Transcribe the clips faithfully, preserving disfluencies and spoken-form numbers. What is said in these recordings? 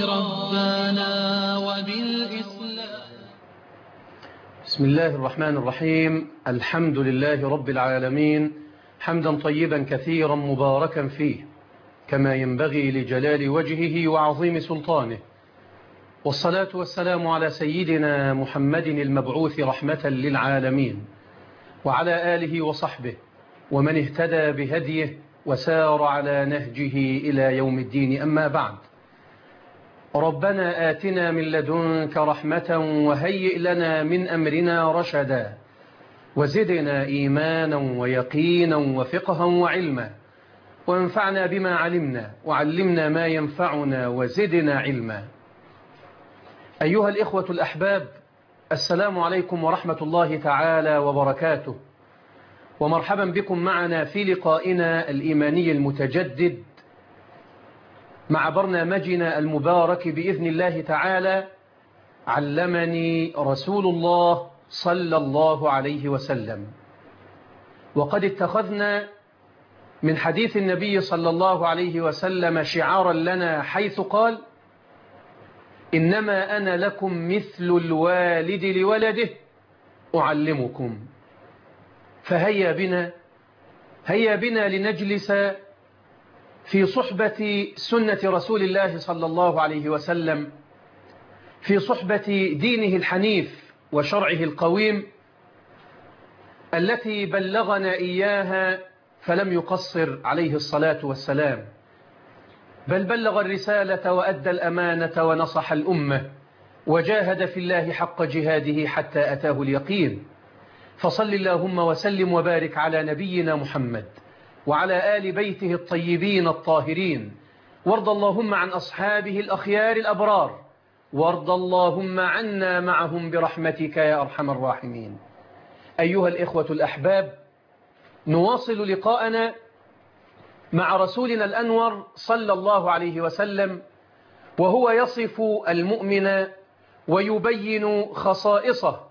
ربنا وبالإسلام. بسم الله الرحمن الرحيم. الحمد لله رب العالمين، حمدا طيبا كثيرا مباركا فيه كما ينبغي لجلال وجهه وعظيم سلطانه، والصلاة والسلام على سيدنا محمد المبعوث رحمة للعالمين، وعلى آله وصحبه ومن اهتدى بهديه وسار على نهجه إلى يوم الدين. أما بعد، ربنا آتنا من لدنك رحمة وهيئ لنا من أمرنا رشدا، وزدنا إيمانا ويقينا وفقها وعلما، وانفعنا بما علمنا وعلمنا ما ينفعنا وزدنا علما. أيها الإخوة الأحباب، السلام عليكم ورحمة الله تعالى وبركاته، ومرحبا بكم معنا في لقائنا الإيماني المتجدد مع برنامجنا المبارك بإذن الله تعالى علمني رسول الله صلى الله عليه وسلم. وقد اتخذنا من حديث النبي صلى الله عليه وسلم شعارا لنا، حيث قال: إنما أنا لكم مثل الوالد لولده أعلمكم. فهيا بنا هيا بنا لنجلس في صحبة سنة رسول الله صلى الله عليه وسلم، في صحبة دينه الحنيف وشرعه القويم التي بلغنا إياها فلم يقصر عليه الصلاة والسلام، بل بلغ الرسالة وأدى الأمانة ونصح الأمة وجاهد في الله حق جهاده حتى أتاه اليقين. فصل اللهم وسلم وبارك على نبينا محمد وعلى آل بيته الطيبين الطاهرين، وارض اللهم عن أصحابه الأخيار الأبرار، وارض اللهم عنا معهم برحمتك يا أرحم الراحمين. أيها الإخوة الأحباب، نواصل لقاءنا مع رسولنا الأنور صلى الله عليه وسلم، وهو يصف المؤمن ويبين خصائصه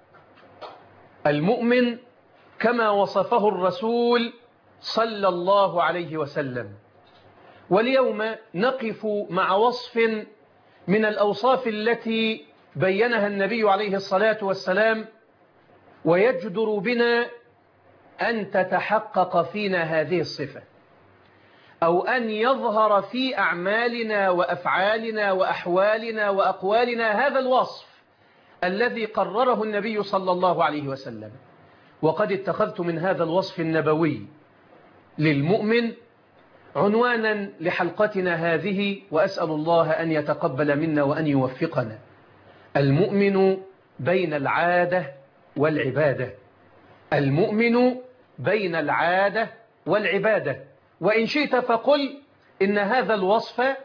المؤمن كما وصفه الرسول صلى الله عليه وسلم. واليوم نقف مع وصف من الأوصاف التي بينها النبي عليه الصلاة والسلام، ويجدر بنا أن تتحقق فينا هذه الصفة، أو أن يظهر في أعمالنا وأفعالنا وأحوالنا وأقوالنا هذا الوصف الذي قرره النبي صلى الله عليه وسلم. وقد اتخذت من هذا الوصف النبوي للمؤمن عنوانا لحلقتنا هذه، وأسأل الله أن يتقبل منا وأن يوفقنا. المؤمن بين العادة والعبادة. المؤمن بين العادة والعبادة. وإن شئت فقل إن هذا الوصف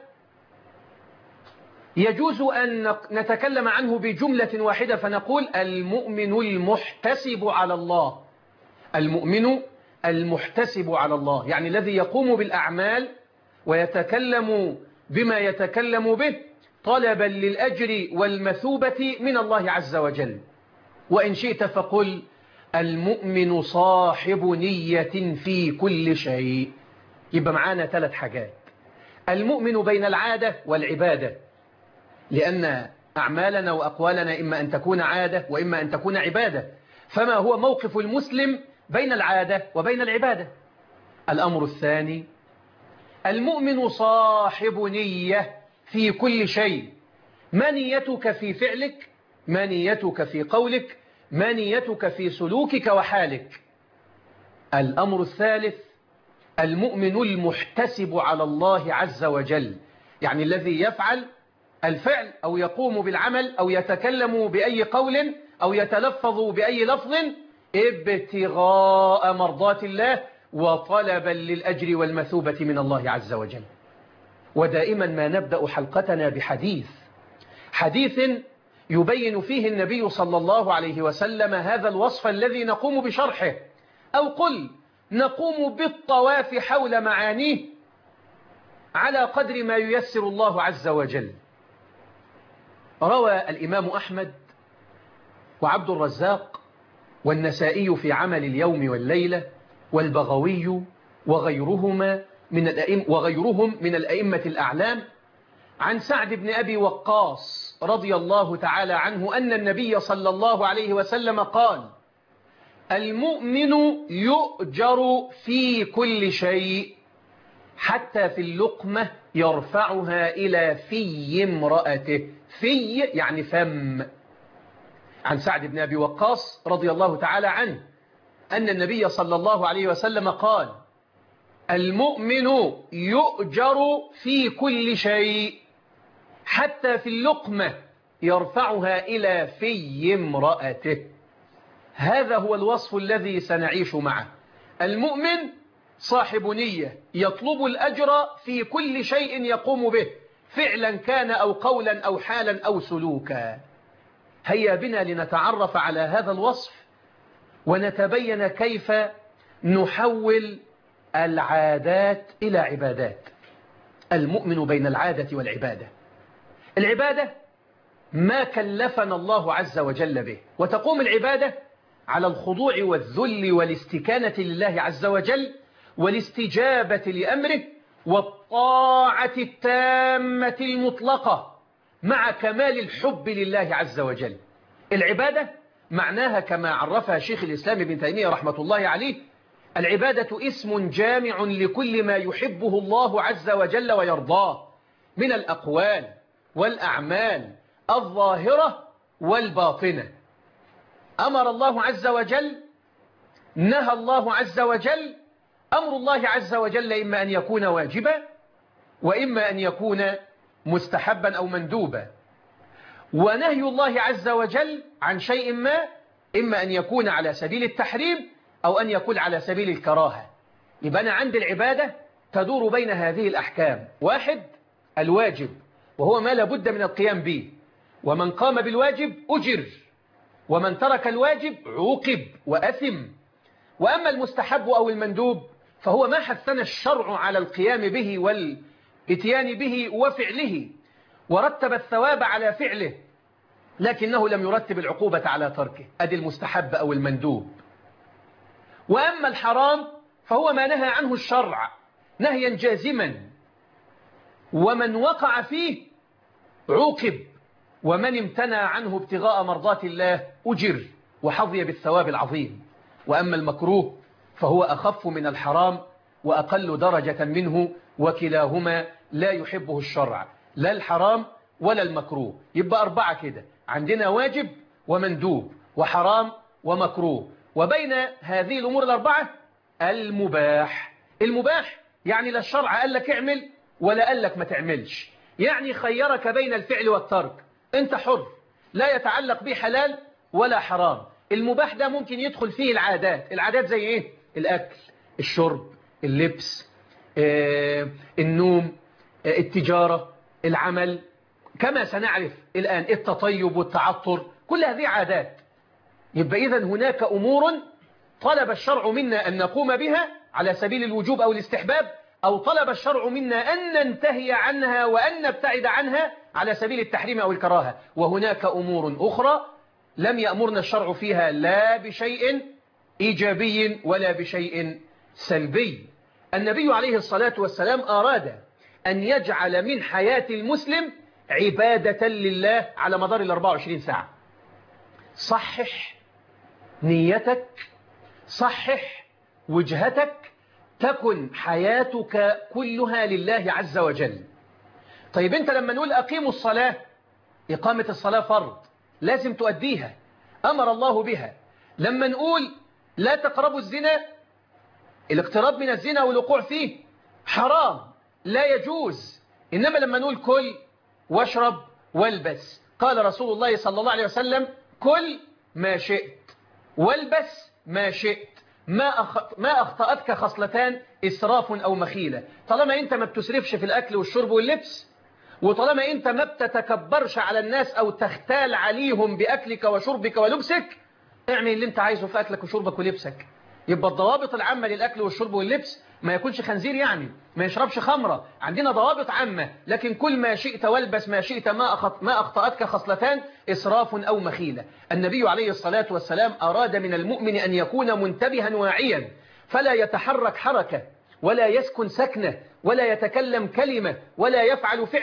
يجوز أن نتكلم عنه بجملة واحدة، فنقول المؤمن المحتسب على الله. المؤمن المحتسب على الله، يعني الذي يقوم بالأعمال ويتكلم بما يتكلم به طلبا للأجر والمثوبة من الله عز وجل. وإن شئت فقل المؤمن صاحب نية في كل شيء. يبقى معانا ثلاث حاجات: المؤمن بين العادة والعبادة، لأن أعمالنا وأقوالنا إما أن تكون عادة وإما أن تكون عبادة. فما هو موقف المسلم بين العادة وبين العبادة؟ الأمر الثاني: المؤمن صاحب نية في كل شيء. ما نيتك في فعلك؟ ما نيتك في قولك؟ ما نيتك في سلوكك وحالك؟ الأمر الثالث: المؤمن المحتسب على الله عز وجل، يعني الذي يفعل الفعل أو يقوم بالعمل أو يتكلم بأي قول أو يتلفظ بأي لفظ ابتغاء مرضات الله وطلبا للأجر والمثوبة من الله عز وجل. ودائما ما نبدأ حلقتنا بحديث حديث يبين فيه النبي صلى الله عليه وسلم هذا الوصف الذي نقوم بشرحه، أو قل نقوم بالطواف حول معانيه على قدر ما ييسر الله عز وجل. روى الإمام أحمد وعبد الرزاق والنسائي في عمل اليوم والليلة والبغوي وغيرهما من الأئمة وغيرهم من الأئمة الأعلام عن سعد بن أبي وقاص رضي الله تعالى عنه أن النبي صلى الله عليه وسلم قال: المؤمن يؤجر في كل شيء حتى في اللقمة يرفعها إلى في امرأته. في يعني فم. عن سعد بن أبي وقاص رضي الله تعالى عنه أن النبي صلى الله عليه وسلم قال: المؤمن يؤجر في كل شيء حتى في اللقمة يرفعها إلى في امرأته. هذا هو الوصف الذي سنعيش معه. المؤمن صاحب نية يطلب الأجر في كل شيء يقوم به، فعلا كان أو قولا أو حالا أو سلوكا. هيا بنا لنتعرف على هذا الوصف ونتبين كيف نحول العادات إلى عبادات. المؤمن بين العادة والعبادة. العبادة ما كلفنا الله عز وجل به، وتقوم العبادة على الخضوع والذل والاستكانة لله عز وجل والاستجابة لأمره والطاعة التامة المطلقة مع كمال الحب لله عز وجل. العبادة معناها كما عرفها شيخ الإسلام ابن تيمية رحمة الله عليه: العبادة اسم جامع لكل ما يحبه الله عز وجل ويرضاه من الأقوال والأعمال الظاهرة والباطنة. أمر الله عز وجل، نهى الله عز وجل. أمر الله عز وجل إما أن يكون واجبا وإما أن يكون مستحبا أو مندوبا، ونهي الله عز وجل عن شيء ما إما أن يكون على سبيل التحريم أو أن يكون على سبيل الكراهة. يبقى أنا عند العبادة تدور بين هذه الأحكام: واحد، الواجب وهو ما لابد من القيام به، ومن قام بالواجب أجر، ومن ترك الواجب عوقب وأثم. وأما المستحب أو المندوب فهو ما حثنا الشرع على القيام به والاتيان به وفعله، ورتب الثواب على فعله لكنه لم يرتب العقوبة على تركه. أدي المستحب أو المندوب. وأما الحرام فهو ما نهى عنه الشرع نهيا جازما، ومن وقع فيه عوقب، ومن امتنع عنه ابتغاء مرضات الله أجر وحظي بالثواب العظيم. وأما المكروه فهو أخف من الحرام وأقل درجة منه، وكلاهما لا يحبه الشرع، لا الحرام ولا المكروه. يبقى أربعة كده: عندنا واجب ومندوب وحرام ومكروه، وبين هذه الأمور الأربعة المباح. المباح يعني لا الشرع قال لك اعمل ولا قال لك ما تعملش، يعني خيرك بين الفعل والترك، انت حر، لا يتعلق به حلال ولا حرام. المباح ده ممكن يدخل فيه العادات. العادات زي ايه؟ الأكل، الشرب، اللبس، آه، النوم، آه، التجارة، العمل، كما سنعرف الآن التطيب والتعطر، كل هذه عادات. يبقى إذن هناك أمور طلب الشرع منا أن نقوم بها على سبيل الوجوب أو الاستحباب، أو طلب الشرع منا أن ننتهي عنها وأن نبتعد عنها على سبيل التحريم أو الكراهة. وهناك أمور أخرى لم يأمرنا الشرع فيها لا بشيء إيجابي ولا بشيء سلبي. النبي عليه الصلاة والسلام أراد أن يجعل من حياة المسلم عبادة لله على مدار الأربع وعشرين ساعة. صحح نيتك، صحح وجهتك، تكن حياتك كلها لله عز وجل. طيب أنت لما نقول أقيموا الصلاة، إقامة الصلاة فرض لازم تؤديها، أمر الله بها. لما نقول لا تقربوا الزنا، الاقتراب من الزنا والوقوع فيه حرام لا يجوز. إنما لما نقول كل واشرب والبس، قال رسول الله صلى الله عليه وسلم: كل ما شئت والبس ما شئت، ما أخ... ما أخطأتك خصلتان إسراف أو مخيلة. طالما أنت ما بتسرفش في الأكل والشرب واللبس، وطالما أنت ما بتتكبرش على الناس أو تختال عليهم بأكلك وشربك ولبسك، اعمل اللي أنت عايزه في أكلك وشربك ولبسك. يبقى الضوابط العامة للأكل والشرب واللبس: ما يكونش خنزير، يعني ما يشربش خمرة، عندنا ضوابط عامة. لكن كل ما شئت والبس ما شئت، ما, أخط... ما أخطأتك خصلتان إسراف أو مخيلة. النبي عليه الصلاة والسلام أراد من المؤمن أن يكون منتبها واعيا، فلا يتحرك حركة ولا يسكن سكنة ولا يتكلم كلمة ولا يفعل فعلا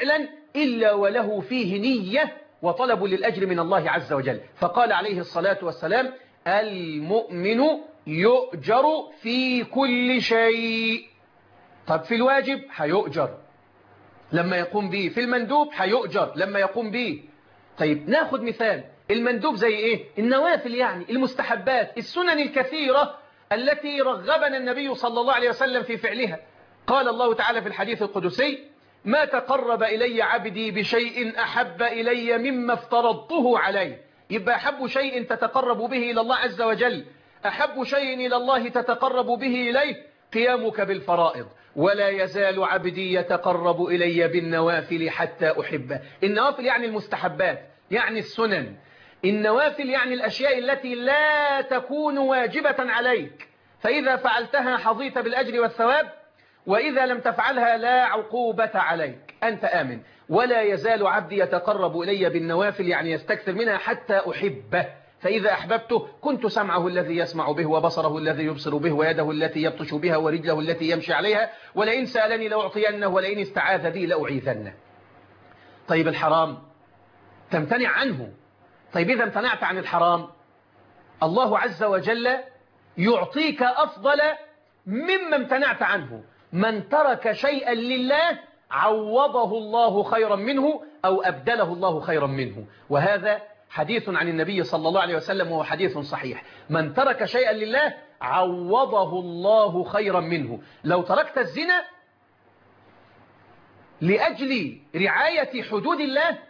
إلا وله فيه نية وطلب للأجر من الله عز وجل. فقال عليه الصلاة والسلام: المؤمن يؤجر في كل شيء. طب في الواجب هيؤجر لما يقوم به، في المندوب هيؤجر لما يقوم به. طيب ناخد مثال المندوب زي ايه؟ النوافل، يعني المستحبات، السنن الكثيرة التي رغبنا النبي صلى الله عليه وسلم في فعلها. قال الله تعالى في الحديث القدسي: ما تقرب إلي عبدي بشيء أحب إلي مما افترضته عليه. يبقى أحب شيء تتقرب به إلى الله عز وجل، أحب شيء إلى الله تتقرب به إليه قيامك بالفرائض. ولا يزال عبدي يتقرب إلي بالنوافل حتى أحبه. النوافل يعني المستحبات، يعني السنن. النوافل يعني الأشياء التي لا تكون واجبة عليك، فإذا فعلتها حظيت بالأجر والثواب، وإذا لم تفعلها لا عقوبة عليك، أنت آمن. ولا يزال عبدي يتقرب إلي بالنوافل يعني يستكثر منها حتى أحبه، فإذا أحببته كنت سمعه الذي يسمع به، وبصره الذي يبصر به، ويده التي يبطش بها، ورجله التي يمشي عليها، ولئن سألني لأعطينه، ولئن استعاذ بي لأعيذنه. طيب الحرام تمتنع عنه. طيب إذا امتنعت عن الحرام الله عز وجل يعطيك أفضل مما امتنعت عنه. من ترك شيئا لله عوضه الله خيرا منه أو أبدله الله خيرا منه. وهذا حديث عن النبي صلى الله عليه وسلم وهو حديث صحيح. من ترك شيئا لله عوضه الله خيرا منه. لو تركت الزنا لأجل رعاية حدود الله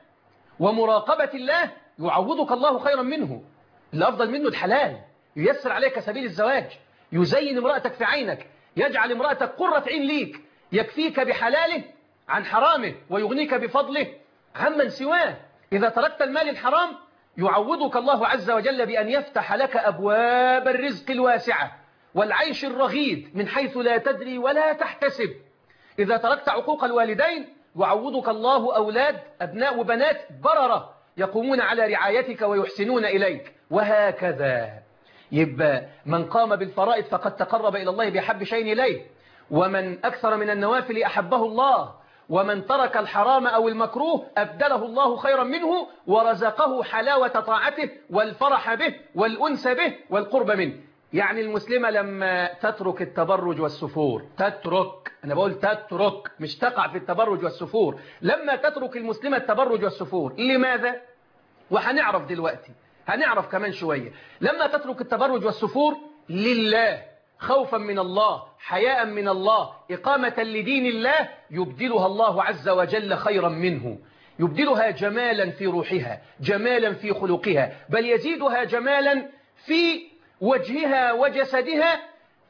ومراقبة الله يعوضك الله خيرا منه. الأفضل منه الحلال، ييسر عليك سبيل الزواج، يزين امرأتك في عينك، يجعل امرأتك قرة عين ليك، يكفيك بحلاله عن حرامه ويغنيك بفضله عمن سواه. إذا تركت المال الحرام يعوضك الله عز وجل بأن يفتح لك أبواب الرزق الواسعة والعيش الرغيد من حيث لا تدري ولا تحتسب. إذا تركت عقوق الوالدين يعوضك الله أولاد أبناء وبنات بررة يقومون على رعايتك ويحسنون إليك، وهكذا. يبقى من قام بالفرائض فقد تقرب إلى الله بأحب شيء إليه، ومن أكثر من النوافل أحبه الله، ومن ترك الحرام أو المكروه أبدله الله خيرا منه ورزقه حلاوة طاعته والفرح به والأنس به والقرب منه. يعني المسلمة لما تترك التبرج والسفور، تترك، أنا بقول تترك مش تقع في التبرج والسفور، لما تترك المسلمة التبرج والسفور، لماذا؟ وهنعرف دلوقتي، هنعرف كمان شوية. لما تترك التبرج والسفور لله، خوفا من الله، حياء من الله، إقامة لدين الله، يبدلها الله عز وجل خيرا منه، يبدلها جمالا في روحها، جمالا في خلقها، بل يزيدها جمالا في وجهها وجسدها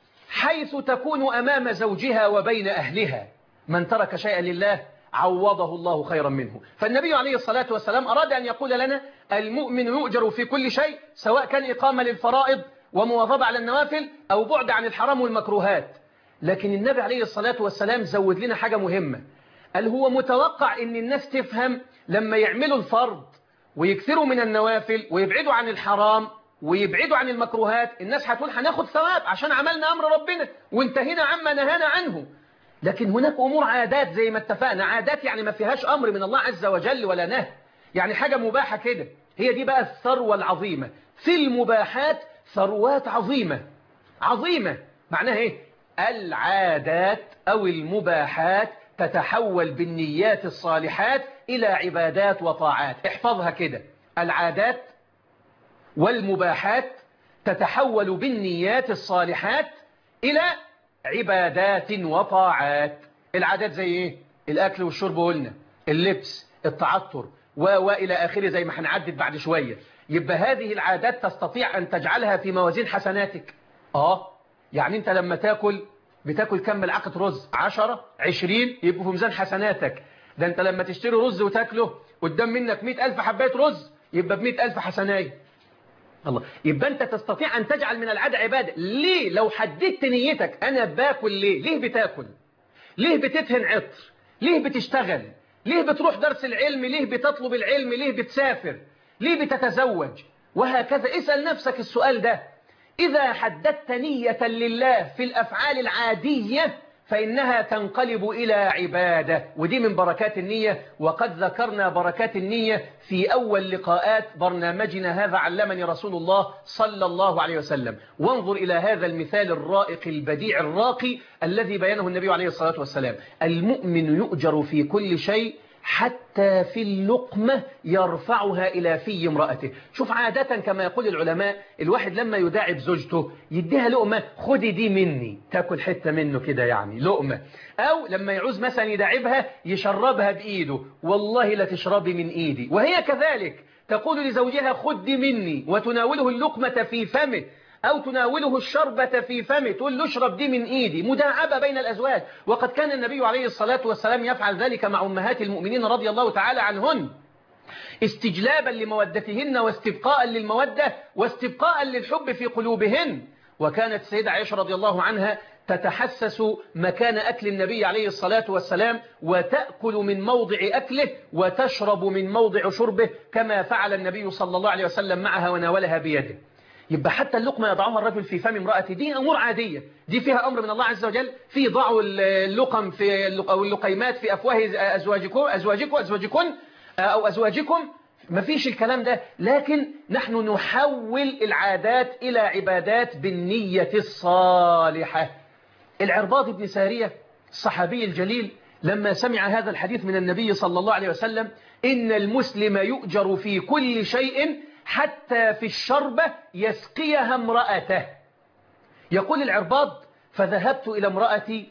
حيث تكون أمام زوجها وبين أهلها. من ترك شيئا لله عوضه الله خيرا منه. فالنبي عليه الصلاة والسلام أراد أن يقول لنا المؤمن يؤجر في كل شيء، سواء كان إقامة للفرائض ومواظبة على النوافل أو بعد عن الحرام والمكروهات. لكن النبي عليه الصلاة والسلام زود لنا حاجة مهمة، قال هو متوقع أن الناس تفهم لما يعملوا الفرض ويكثروا من النوافل ويبعدوا عن الحرام ويبعدوا عن المكروهات، الناس هتقول هناخد ثواب عشان عملنا أمر ربنا وانتهينا عما نهانا عنه. لكن هناك أمور عادات زي ما اتفقنا، عادات يعني ما فيهاش أمر من الله عز وجل ولا نهي، يعني حاجة مباحة كده. هي دي بقى الثروة العظيمة في المباحات، ثروات عظيمة عظيمة. معناها ايه؟ العادات أو المباحات تتحول بالنيات الصالحات إلى عبادات وطاعات. احفظها كده، العادات والمباحات تتحول بالنيات الصالحات إلى عبادات وطاعات. العادات زي ايه؟ الأكل والشرب قلنا، اللبس، التعطر وإلى آخره زي ما هنعدد بعد شوية. يبقى هذه العادات تستطيع أن تجعلها في موازين حسناتك. آه يعني أنت لما تاكل بتاكل كم ملعقة رز؟ عشرة عشرين يبقوا في ميزان حسناتك. ده أنت لما تشتري رز وتاكله قدام منك مئة ألف حباية رز يبقى بمئة ألف حسناية. الله، يبقى أنت تستطيع أن تجعل من العادة عبادة. ليه؟ لو حددت نيتك أنا باكل ليه؟ ليه بتاكل؟ ليه بتدهن عطر؟ ليه بتشتغل؟ ليه بتروح درس العلم؟ ليه بتطلب العلم؟ ليه بتسافر؟ ليه بتتزوج؟ وهكذا. اسأل نفسك السؤال ده. إذا حددت نية لله في الأفعال العادية فإنها تنقلب إلى عبادة، ودي من بركات النية. وقد ذكرنا بركات النية في أول لقاءات برنامجنا هذا علمني رسول الله صلى الله عليه وسلم. وانظر إلى هذا المثال الرائق البديع الراقي الذي بيانه النبي عليه الصلاة والسلام: المؤمن يؤجر في كل شيء حتى في اللقمة يرفعها إلى في امرأته. شوف، عادة كما يقول العلماء، الواحد لما يداعب زوجته يديها لقمة، خدي دي مني، تاكل حتة منه كده، يعني لقمة. أو لما يعوز مثلا يداعبها يشربها بإيده، والله لا تشربي من إيدي. وهي كذلك تقول لزوجها خد دي مني، وتناوله اللقمة في فمه أو تناوله الشربة في فمه، تقول له اشرب دي من إيدي. مداعبة بين الأزواج. وقد كان النبي عليه الصلاة والسلام يفعل ذلك مع أمهات المؤمنين رضي الله تعالى عنهن، استجلابا لمودتهن واستبقاء للمودة واستبقاء للحب في قلوبهن. وكانت السيدة عائشة رضي الله عنها تتحسس مكان أكل النبي عليه الصلاة والسلام، وتأكل من موضع أكله وتشرب من موضع شربه، كما فعل النبي صلى الله عليه وسلم معها وناولها بيده. يبقى حتى اللقمة يضعها الرجل في فم امرأته دي أمور عادية، دي فيها أمر من الله عز وجل، في ضعوا اللقم في أو اللقيمات في أفواه أزواجكم أزواجكم أزواجكم أو أزواجكم، ما فيش الكلام ده. لكن نحن نحول العادات إلى عبادات بالنية الصالحة. العرباض بن سارية الصحابي الجليل لما سمع هذا الحديث من النبي صلى الله عليه وسلم: إن المسلم يؤجر في كل شيء حتى في الشربة يسقيها امرأته، يقول العرباض: فذهبت إلى امرأتي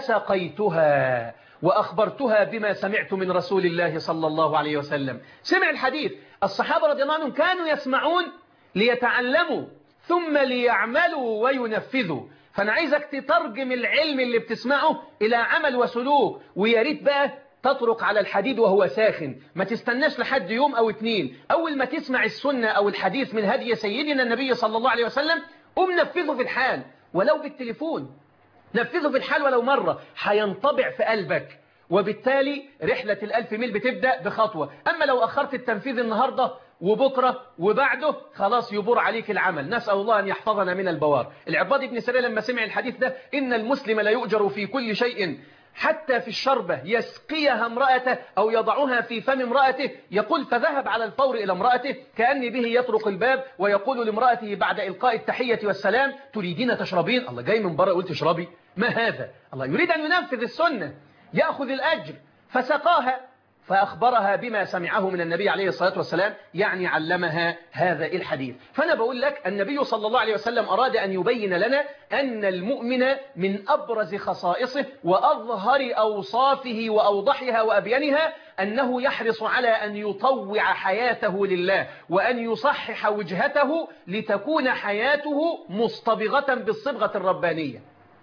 فسقيتها وأخبرتها بما سمعت من رسول الله صلى الله عليه وسلم. سمع الحديث. الصحابة رضي الله عنهم كانوا يسمعون ليتعلموا ثم ليعملوا وينفذوا. فأنا عايزك تترجم العلم اللي بتسمعه إلى عمل وسلوك، وياريت بقى تطرق على الحديد وهو ساخن، ما تستناش لحد يوم أو اتنين. أول ما تسمع السنة أو الحديث من هدي سيدنا النبي صلى الله عليه وسلم قم نفذه في الحال ولو بالتليفون، نفذه في الحال ولو مرة، هينطبع في قلبك. وبالتالي رحلة الألف ميل بتبدأ بخطوة. أما لو أخرت التنفيذ النهاردة وبكرة وبعده خلاص يبور عليك العمل. نسأل الله أن يحفظنا من البوار. العرباض بن سارية لما سمع الحديث ده: إن المسلم لا يؤجر في كل شيء حتى في الشربة يسقيها امرأته أو يضعها في فم امرأته، يقول: فذهب على الفور إلى امرأته كأن به يطرق الباب ويقول لامرأته بعد إلقاء التحية والسلام: تريدين تشربين؟ الله، جاي من بره قلت تشربي؟ ما هذا؟ الله يريد أن ينفذ السنة، يأخذ الأجر. فسقاها فأخبرها بما سمعه من النبي عليه الصلاة والسلام، يعني علمها هذا الحديث. فأنا بقول لك النبي صلى الله عليه وسلم أراد أن يبين لنا أن المؤمن من أبرز خصائصه وأظهر أوصافه وأوضحها وأبينها أنه يحرص على أن يطوع حياته لله وأن يصحح وجهته لتكون حياته مصطبغة بالصبغة الربانية.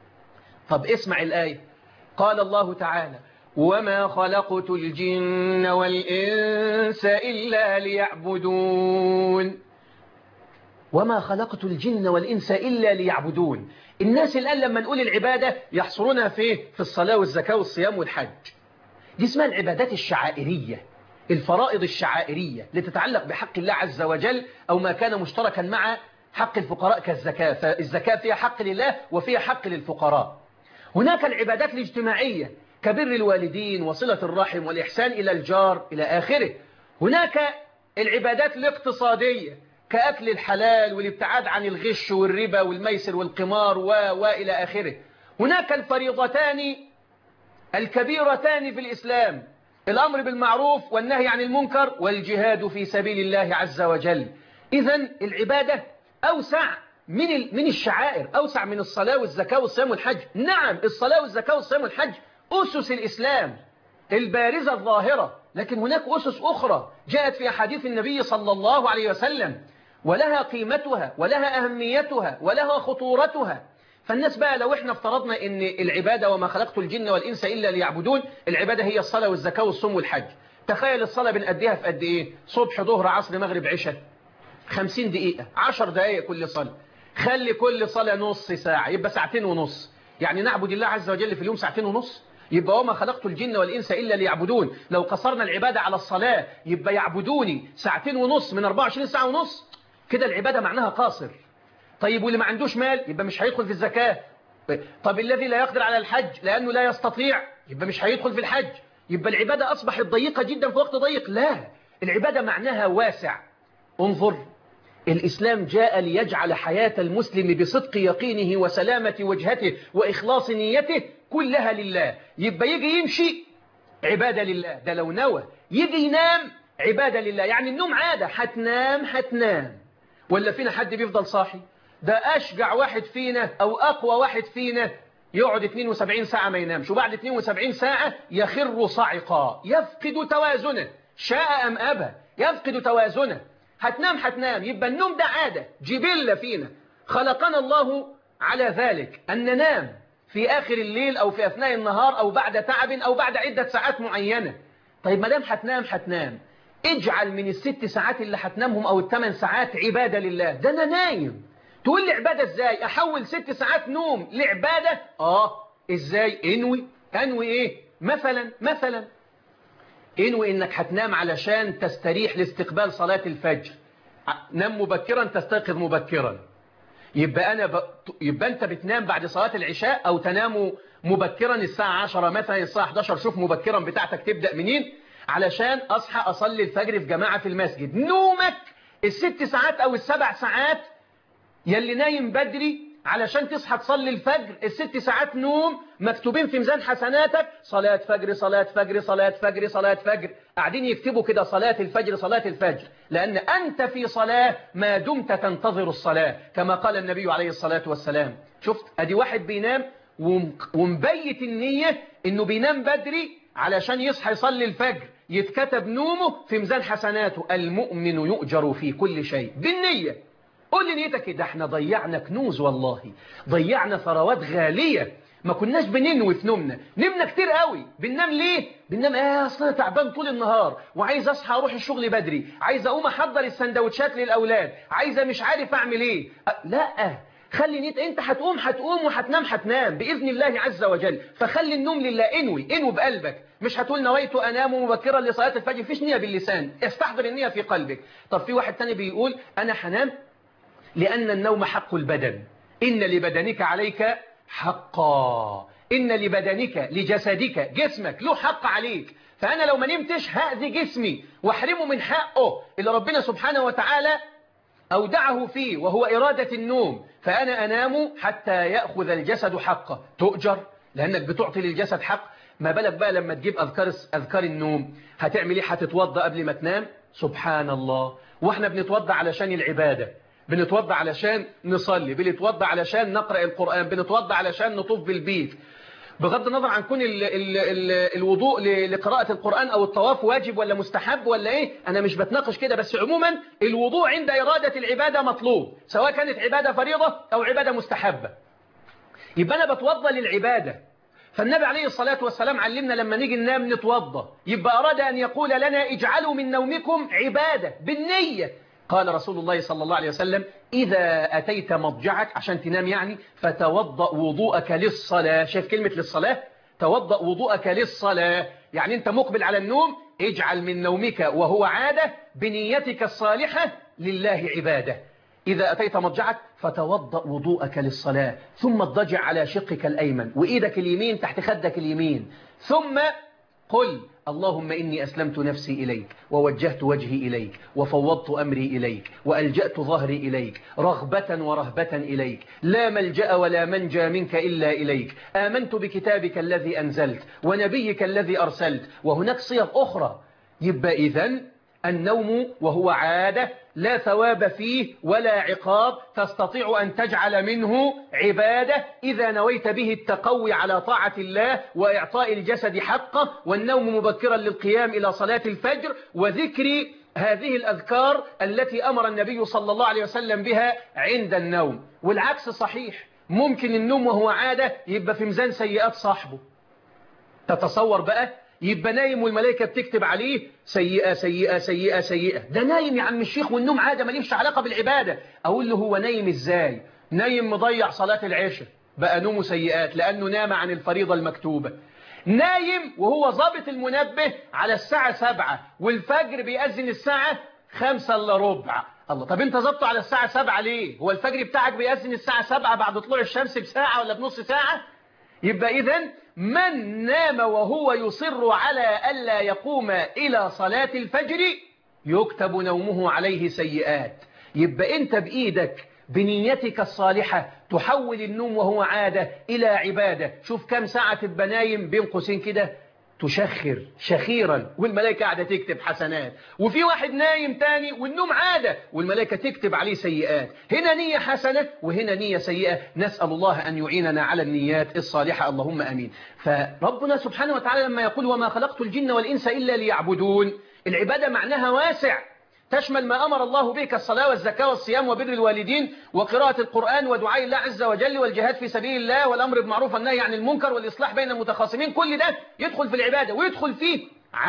طب اسمع الآية. قال الله تعالى: وما خلقت الجن والإنس إلا ليعبدون. وما خلقت الجن والإنس إلا ليعبدون. الناس الآن لما نقول العبادة يحصرونها في في الصلاة والزكاة والصيام والحج. دي اسمها العبادات الشعائرية، الفرائض الشعائرية لتتعلق بحق الله عز وجل أو ما كان مشتركا مع حق الفقراء كالزكاة. فالزكاة فيها حق لله وفيها حق للفقراء. هناك العبادات الاجتماعية كبر الوالدين وصلة الرحم والإحسان إلى الجار إلى آخره. هناك العبادات الاقتصادية كأكل الحلال والابتعاد عن الغش والربا والميسر والقمار و... وإلى آخره. هناك الفريضتان الكبيرتان في الإسلام: الأمر بالمعروف والنهي عن المنكر والجهاد في سبيل الله عز وجل. إذن العبادة أوسع من من الشعائر، أوسع من الصلاة والزكاة والصيام والحج. نعم، الصلاة والزكاة والصيام والحج أسس الإسلام البارزة الظاهرة، لكن هناك أسس أخرى جاءت في أحاديث النبي صلى الله عليه وسلم ولها قيمتها ولها أهميتها ولها خطورتها. فالناس بقى لو احنا افترضنا ان العبادة وما خلقت الجن والإنس إلا ليعبدون، العبادة هي الصلاة والزكاة والصوم والحج. تخيل الصلاة بنأديها في قد إيه؟ صبح ظهر عصر مغرب عشاء، خمسين دقيقة، عشر دقائق كل صلاة. خلي كل صلاة نص ساعة، يبقى ساعتين ونص. يعني نعبد الله عز وجل في اليوم ساعتين ونص. يبقى وما خلقت الجن والإنس إلا ليعبدون. لو قصرنا العبادة على الصلاة يبقى يعبدوني ساعتين ونص من أربعة وعشرين ساعة ونص، كده العبادة معناها قاصر. طيب واللي ما عندوش مال يبقى مش هيدخل في الزكاة. طب الذي لا يقدر على الحج لأنه لا يستطيع يبقى مش هيدخل في الحج، يبقى العبادة أصبحت ضيقة جدا في وقت ضيق. لا، العبادة معناها واسع. انظر، الإسلام جاء ليجعل حياة المسلم بصدق يقينه وسلامة وجهته وإخلاص نيته كلها لله. يبقى يجي يمشي عبادة لله، ده لو نوى. يجي ينام عبادة لله، يعني النوم عادة، هتنام هتنام. ولا فينا حد بيفضل صاحي؟ ده أشجع واحد فينا أو أقوى واحد فينا يقعد اثنين وسبعين ساعة ما ينامش، وبعد اثنين وسبعين ساعة يخر صاعقا، يفقد توازنه، شاء أم أبى يفقد توازنه. هتنام هتنام. يبقى النوم ده عادة جبلة فينا، خلقنا الله على ذلك أن ننام في آخر الليل أو في أثناء النهار أو بعد تعب أو بعد عدة ساعات معينة. طيب ما دام هتنام هتنام، اجعل من الست ساعات اللي هتنامهم أو الثمان ساعات عبادة لله. ده أنا نايم. تقول لي عبادة إزاي؟ أحول ست ساعات نوم لعبادة؟ آه إزاي؟ انوي. انوي إيه؟ مثلا مثلا انوي إنك هتنام علشان تستريح لاستقبال صلاة الفجر. نام مبكرا تستيقظ مبكرا. يبقى أنا ب... يبقى أنت بتنام بعد صلاة العشاء أو تنام مبكرا الساعة عشرة مثلا، الساعة إحدى عشر. شوف مبكرا بتاعتك تبدأ منين علشان أصحى أصلي الفجر في جماعة في المسجد. نومك الست ساعات أو السبع ساعات يلي نايم بدري علشان تصحى تصلي الفجر، الست ساعات نوم مكتوبين في ميزان حسناتك، صلاة فجر صلاة فجر صلاة فجر صلاة فجر. قاعدين يكتبوا كده صلاة الفجر صلاة الفجر، لأن أنت في صلاة ما دمت تنتظر الصلاة، كما قال النبي عليه الصلاة والسلام. شفت أدي واحد بينام ومبيت النية إنه بينام بدري علشان يصحى يصلي الفجر، يتكتب نومه في ميزان حسناته. المؤمن يؤجر في كل شيء بالنية. قول لي نيتك كده. احنا ضيعنا كنوز، والله ضيعنا ثروات غالية ما كناش بننوي في نومنا. نمنا كتير قوي. بننام ليه؟ بننام اه اصل انا تعبان طول النهار وعايز اصحى اروح الشغل بدري، عايز اقوم احضر السندوتشات للاولاد، عايزه مش عارف اعمل ايه. أه لا، خلي نيت. انت هتقوم هتقوم وهتنام هتنام باذن الله عز وجل. فخلي النوم لله. انوي انوي بقلبك. مش هتقول نويت انام مبكرا لصلاه الفجر، فيش نيه باللسان، استحضر النيه في قلبك. طب في واحد تاني بيقول انا هنام لأن النوم حق البدن، إن لبدنك عليك حقا، إن لبدنك لجسدك جسمك له حق عليك. فأنا لو ما نمتش هأذي جسمي واحرمه من حقه اللي ربنا سبحانه وتعالى أودعه فيه، وهو إرادة النوم. فأنا أنام حتى يأخذ الجسد حقه. تؤجر لأنك بتعطي للجسد حق. ما بالك بقى لما تجيب أذكار, أذكار النوم. هتعمل إيه؟ هتتوضأ قبل ما تنام. سبحان الله. وإحنا بنتوضأ علشان العبادة، بنتوضأ علشان نصلي، بنتوضأ علشان نقرأ القرآن، بنتوضأ علشان نطوف بالبيت. بغض النظر عن كون ال ال ال الوضوء لقراءة القرآن أو الطواف واجب ولا مستحب ولا إيه، أنا مش بتناقش كده. بس عموما الوضوء عند إرادة العبادة مطلوب، سواء كانت عبادة فريضة أو عبادة مستحبة. يبقى أنا بتوضأ للعبادة. فالنبي عليه الصلاة والسلام علمنا لما نيجي ننام نتوضأ. يبقى أراد أن يقول لنا اجعلوا من نومكم عبادة بالنية. قال رسول الله صلى الله عليه وسلم إذا أتيت مضجعك، عشان تنام يعني، فتوضأ وضوءك للصلاة. شايف كلمة للصلاة؟ توضأ وضوءك للصلاة، يعني أنت مقبل على النوم. اجعل من نومك وهو عادة بنيتك الصالحة لله عبادة. إذا أتيت مضجعك فتوضأ وضوءك للصلاة، ثم اضطجع على شقك الأيمن وإيدك اليمين تحت خدك اليمين، ثم قل اللهم إني أسلمت نفسي إليك ووجهت وجهي إليك وفوضت أمري إليك وألجأت ظهري إليك رغبة ورهبة إليك، لا ملجأ ولا منجى منك إلا إليك، آمنت بكتابك الذي أنزلت ونبيك الذي أرسلت. وهناك صيغ أخرى. يبقى إذن النوم وهو عادة لا ثواب فيه ولا عقاب، تستطيع أن تجعل منه عبادة إذا نويت به التقوي على طاعة الله وإعطاء الجسد حقه، والنوم مبكرا للقيام إلى صلاة الفجر وذكر هذه الأذكار التي أمر النبي صلى الله عليه وسلم بها عند النوم. والعكس صحيح، ممكن النوم وهو عادة يبقى في ميزان سيئات صاحبه. تتصور بقى يبقى نايم والملائكة بتكتب عليه سيئة سيئة سيئة سيئة. ده نايم يا عم الشيخ، والنوم عادة ماليش علاقة بالعبادة. أقول له هو نايم إزاي؟ نايم مضيع صلاة العشاء، بقى نومه سيئات لأنه نام عن الفريضة المكتوبة. نايم وهو ضابط المنبه على الساعة سبعة والفجر بيأذن الساعة خمسة إلا ربع. الله، طب انت ظبطه على الساعة سبعة ليه؟ هو الفجر بتاعك بيأذن الساعة سبعة بعد طلوع الشمس بساعة ولا بنص ساعة؟ يبقى إذن من نام وهو يصر على ألا يقوم إلى صلاة الفجر يكتب نومه عليه سيئات. يبقى أنت بإيدك بنيتك الصالحة تحول النوم وهو عادة إلى عبادة. شوف كم ساعة تبقى نايم بين قوسين كده تشخر شخيرا والملائكة قاعدة تكتب حسنات، وفي واحد نايم تاني والنوم عادة والملائكة تكتب عليه سيئات. هنا نية حسنة وهنا نية سيئة. نسأل الله أن يعيننا على النيات الصالحة، اللهم أمين. فربنا سبحانه وتعالى لما يقول وما خلقت الجن والإنس إلا ليعبدون، العبادة معناها واسع، تشمل ما أمر الله به كالصلاة والزكاة والصيام وبر الوالدين وقراءة القرآن ودعاء الله عز وجل والجهاد في سبيل الله والأمر بالمعروف والنهي عن المنكر والإصلاح بين المتخاصمين. كل ده يدخل في العبادة، ويدخل فيه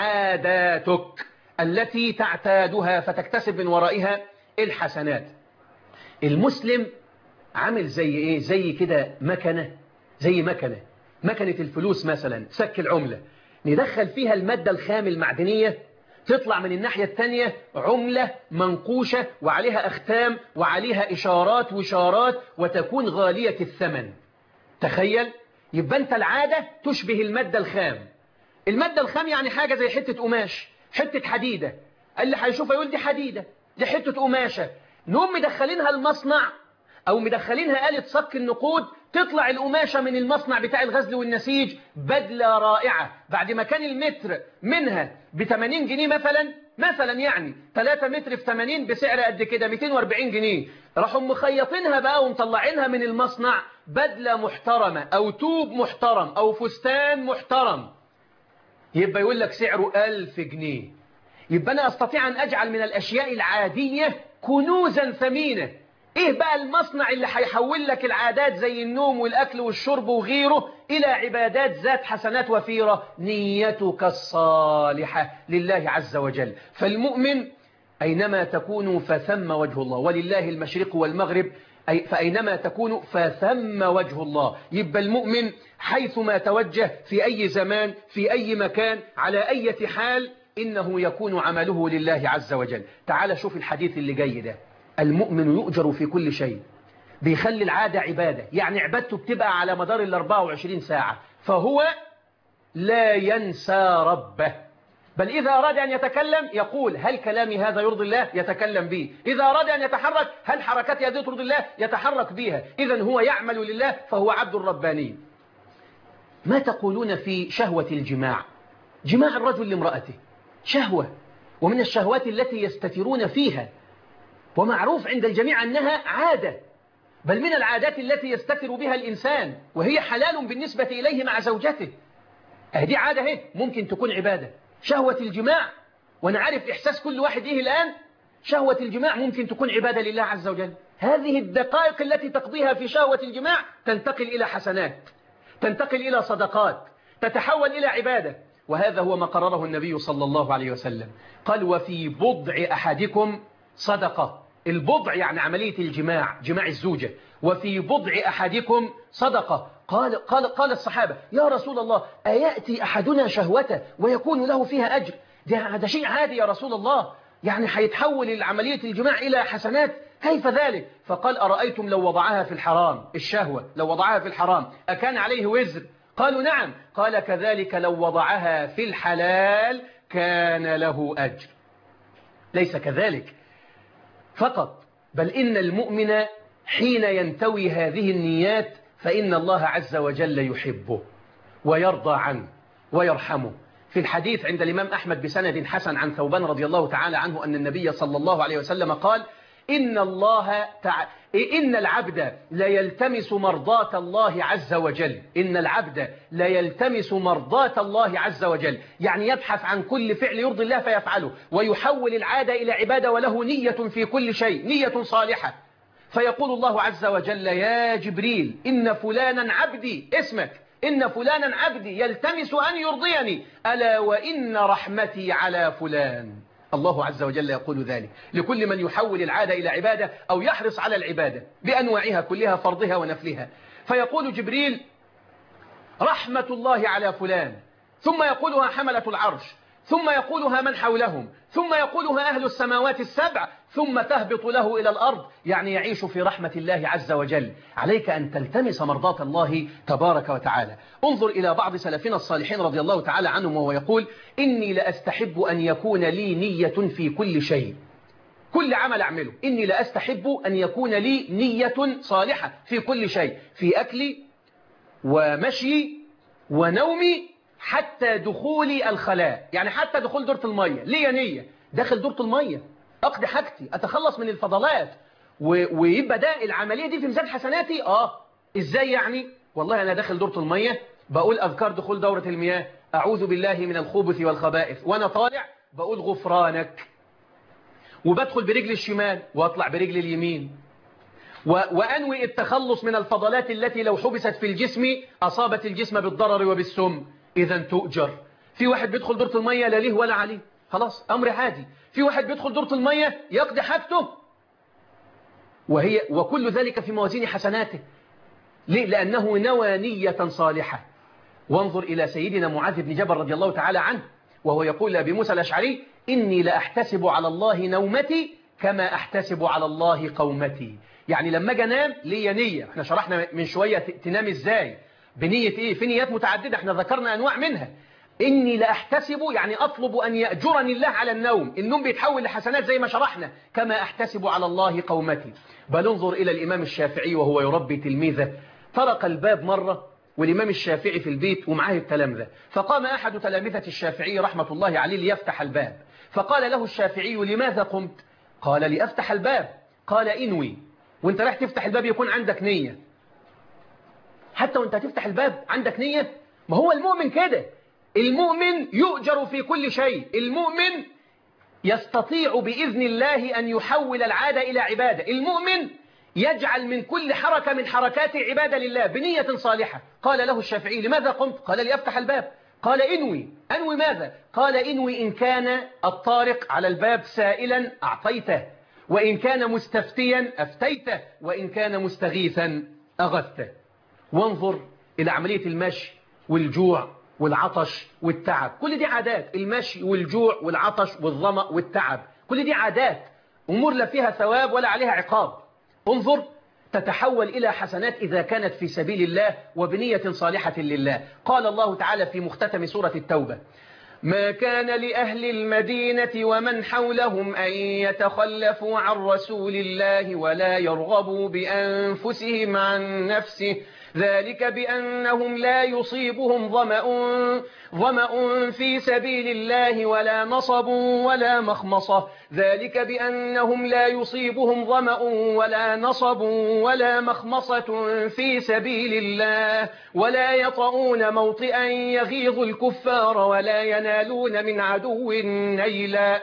عاداتك التي تعتادها فتكتسب من ورائها الحسنات. المسلم عامل زي إيه؟ زي كده مكنة، زي مكنة مكنة الفلوس مثلا، سك العملة، ندخل فيها المادة الخام المعدنية، تطلع من الناحية التانية عملة منقوشة وعليها أختام وعليها إشارات وشارات وتكون غالية الثمن. تخيل، يبقى أنت العادة تشبه المادة الخام. المادة الخام يعني حاجة زي حتة قماش، حتة حديدة، اللي هيشوفها يقول دي حديدة، دي حتة قماشة. نقوم مدخلينها المصنع أو مدخلينها آلة صك النقود، تطلع القماشة من المصنع بتاع الغزل والنسيج بدلة رائعة. بعد ما كان المتر منها ب ثمانين جنيه مثلا مثلا يعني ثلاثة متر في ثمانين بسعر قد كده مئتين وأربعين جنيه، راحوا مخيطينها بقى ومطلعينها من المصنع بدلة محترمة أو توب محترم أو فستان محترم، يبقى يقول لك سعره ألف جنيه. يبقى أنا أستطيع أن أجعل من الأشياء العادية كنوزا ثمينة. إيه بقى المصنع اللي هيحول لك العادات زي النوم والأكل والشرب وغيره إلى عبادات ذات حسنات وفيرة؟ نيتك الصالحة لله عز وجل. فالمؤمن أينما تكونوا فثم وجه الله، ولله المشرق والمغرب، أي فأينما تكونوا فثم وجه الله. يبقى المؤمن حيثما توجه في أي زمان في أي مكان على أي حال إنه يكون عمله لله عز وجل. تعال شوف الحديث اللي جاي ده، المؤمن يؤجر في كل شيء، بيخلي العادة عبادة، يعني عبادته بتبقى على مدار ال أربعة وعشرين ساعة، فهو لا ينسى ربه. بل إذا أراد أن يتكلم يقول هل كلامي هذا يرضي الله؟ يتكلم به. إذا أراد أن يتحرك هل حركتي هذه ترضي الله؟ يتحرك بها. إذن هو يعمل لله فهو عبد رباني. ما تقولون في شهوة الجماع؟ جماع الرجل لامرأته شهوة، ومن الشهوات التي يستترون فيها، ومعروف عند الجميع أنها عادة، بل من العادات التي يستتر بها الإنسان وهي حلال بالنسبة إليه مع زوجته. هذه عادة هي ممكن تكون عبادة. شهوة الجماع، وأنا عارف إحساس كل واحد إيه الآن، شهوة الجماع ممكن تكون عبادة لله عز وجل. هذه الدقائق التي تقضيها في شهوة الجماع تنتقل إلى حسنات، تنتقل إلى صدقات، تتحول إلى عبادة. وهذا هو ما قرره النبي صلى الله عليه وسلم، قال وفي بضع أحدكم صدقة. البضع يعني عملية الجماع، جماع الزوجة. وفي بضع أحدكم صدقة. قال, قال, قال الصحابة يا رسول الله أيأتي أحدنا شهوته ويكون له فيها أجر؟ ده, ده شيء عادي يا رسول الله، يعني هيتحول عملية الجماع إلى حسنات؟ كيف ذلك؟ فقال أرأيتم لو وضعها في الحرام، الشهوة لو وضعها في الحرام أكان عليه وزر؟ قالوا نعم. قال كذلك لو وضعها في الحلال كان له أجر. ليس كذلك فقط، بل إن المؤمن حين ينتوي هذه النيات فإن الله عز وجل يحبه ويرضى عنه ويرحمه. في الحديث عند الإمام أحمد بسند حسن عن ثوبان رضي الله تعالى عنه أن النبي صلى الله عليه وسلم قال إن الله تع... إن العبد لا يلتمس مرضاة الله عز وجل، إن العبد لا يلتمس مرضاة الله عز وجل، يعني يبحث عن كل فعل يرضي الله فيفعله، ويحول العادة إلى عبادة، وله نية في كل شيء، نية صالحة. فيقول الله عز وجل يا جبريل إن فلانا عبدي، اسمك إن فلانا عبدي يلتمس أن يرضيني، ألا وإن رحمتي على فلان. الله عز وجل يقول ذلك لكل من يحول العادة إلى عبادة أو يحرص على العبادة بأنواعها كلها، فرضها ونفلها. فيقول جبريل رحمة الله على فلان، ثم يقولها حملة العرش، ثم يقولها من حولهم، ثم يقولها أهل السماوات السبع، ثم تهبط له إلى الأرض، يعني يعيش في رحمة الله عز وجل. عليك أن تلتمس مرضاة الله تبارك وتعالى. انظر إلى بعض سلفنا الصالحين رضي الله تعالى عنهم وهو يقول: إني لأستحب أن يكون لي نية في كل شيء، كل عمل أعمله إني لأستحب أن يكون لي نية صالحة في كل شيء، في أكلي ومشي ونومي، حتى دخولي الخلاء، يعني حتى دخول دورة المية لي نية، داخل دورة المية أقضي حاجتي، أتخلص من الفضلات، ويبقى ده العملية دي في ميزان حسناتي. آه إزاي يعني؟ والله أنا داخل دورة المية بقول أذكار دخول دورة المياه، أعوذ بالله من الخبث والخبائث، وأنا طالع بقول غفرانك، وبدخل برجل الشمال وأطلع برجل اليمين، وأنوي التخلص من الفضلات التي لو حبست في الجسم أصابت الجسم بالضرر وبالسم، إذا تؤجر. في واحد بيدخل دورة المية لا ليه ولا عليه، خلاص أمر عادي. في واحد بيدخل دورة المية يقضي حاجته، وهي وكل ذلك في موازين حسناته. ليه؟ لأنه نوى نية صالحة. وانظر إلى سيدنا معاذ بن جبل رضي الله تعالى عنه وهو يقول لأبي موسى الأشعري: إني لأحتسب على الله نومتي كما أحتسب على الله قومتي. يعني لما اجي انام ليا نية. احنا شرحنا من شوية تنام ازاي، بنية ايه، في نيات متعددة، احنا ذكرنا انواع منها. اني لاحتسب يعني اطلب ان يأجرني الله على النوم، النوم بيتحول لحسنات زي ما شرحنا، كما احتسب على الله قومتي. بل انظر الى الامام الشافعي وهو يربي تلميذه، طرق الباب مرة والامام الشافعي في البيت ومعاه التلامذة، فقام احد تلامذة الشافعي رحمة الله عليه ليفتح الباب، فقال له الشافعي: لماذا قمت؟ قال: لأفتح الباب. قال: انوي. وانت رايح تفتح الباب يكون عندك نية، حتى وانت هتفتح الباب عندك نية. ما هو المؤمن كده، المؤمن يؤجر في كل شيء، المؤمن يستطيع بإذن الله أن يحول العادة إلى عبادة، المؤمن يجعل من كل حركة من حركات عبادة لله بنية صالحة. قال له الشافعي: لماذا قمت؟ قال: لأفتح الباب. قال: انوي. انوي ماذا؟ قال: انوي إن كان الطارق على الباب سائلا أعطيته، وإن كان مستفتيا أفتيته، وإن كان مستغيثا أغثته. وانظر إلى عملية المشي والجوع والعطش والتعب، كل دي عادات، المشي والجوع والعطش والظمأ والتعب، كل دي عادات، أمور لا فيها ثواب ولا عليها عقاب. انظر، تتحول إلى حسنات إذا كانت في سبيل الله وبنية صالحة لله. قال الله تعالى في مختتم سورة التوبة: ما كان لأهل المدينة ومن حولهم أن يتخلفوا عن رسول الله ولا يرغبوا بأنفسهم عن نفسه، ذلك بأنهم لا يصيبهم ظمأ ظمأ في سبيل الله ولا نصب ولا مخمصة، ذلك بأنهم لا يصيبهم ظمأ ولا نصب ولا مخمصة في سبيل الله ولا يطؤون موطئا يغيظ الكفار ولا ينالون من عدو نيلا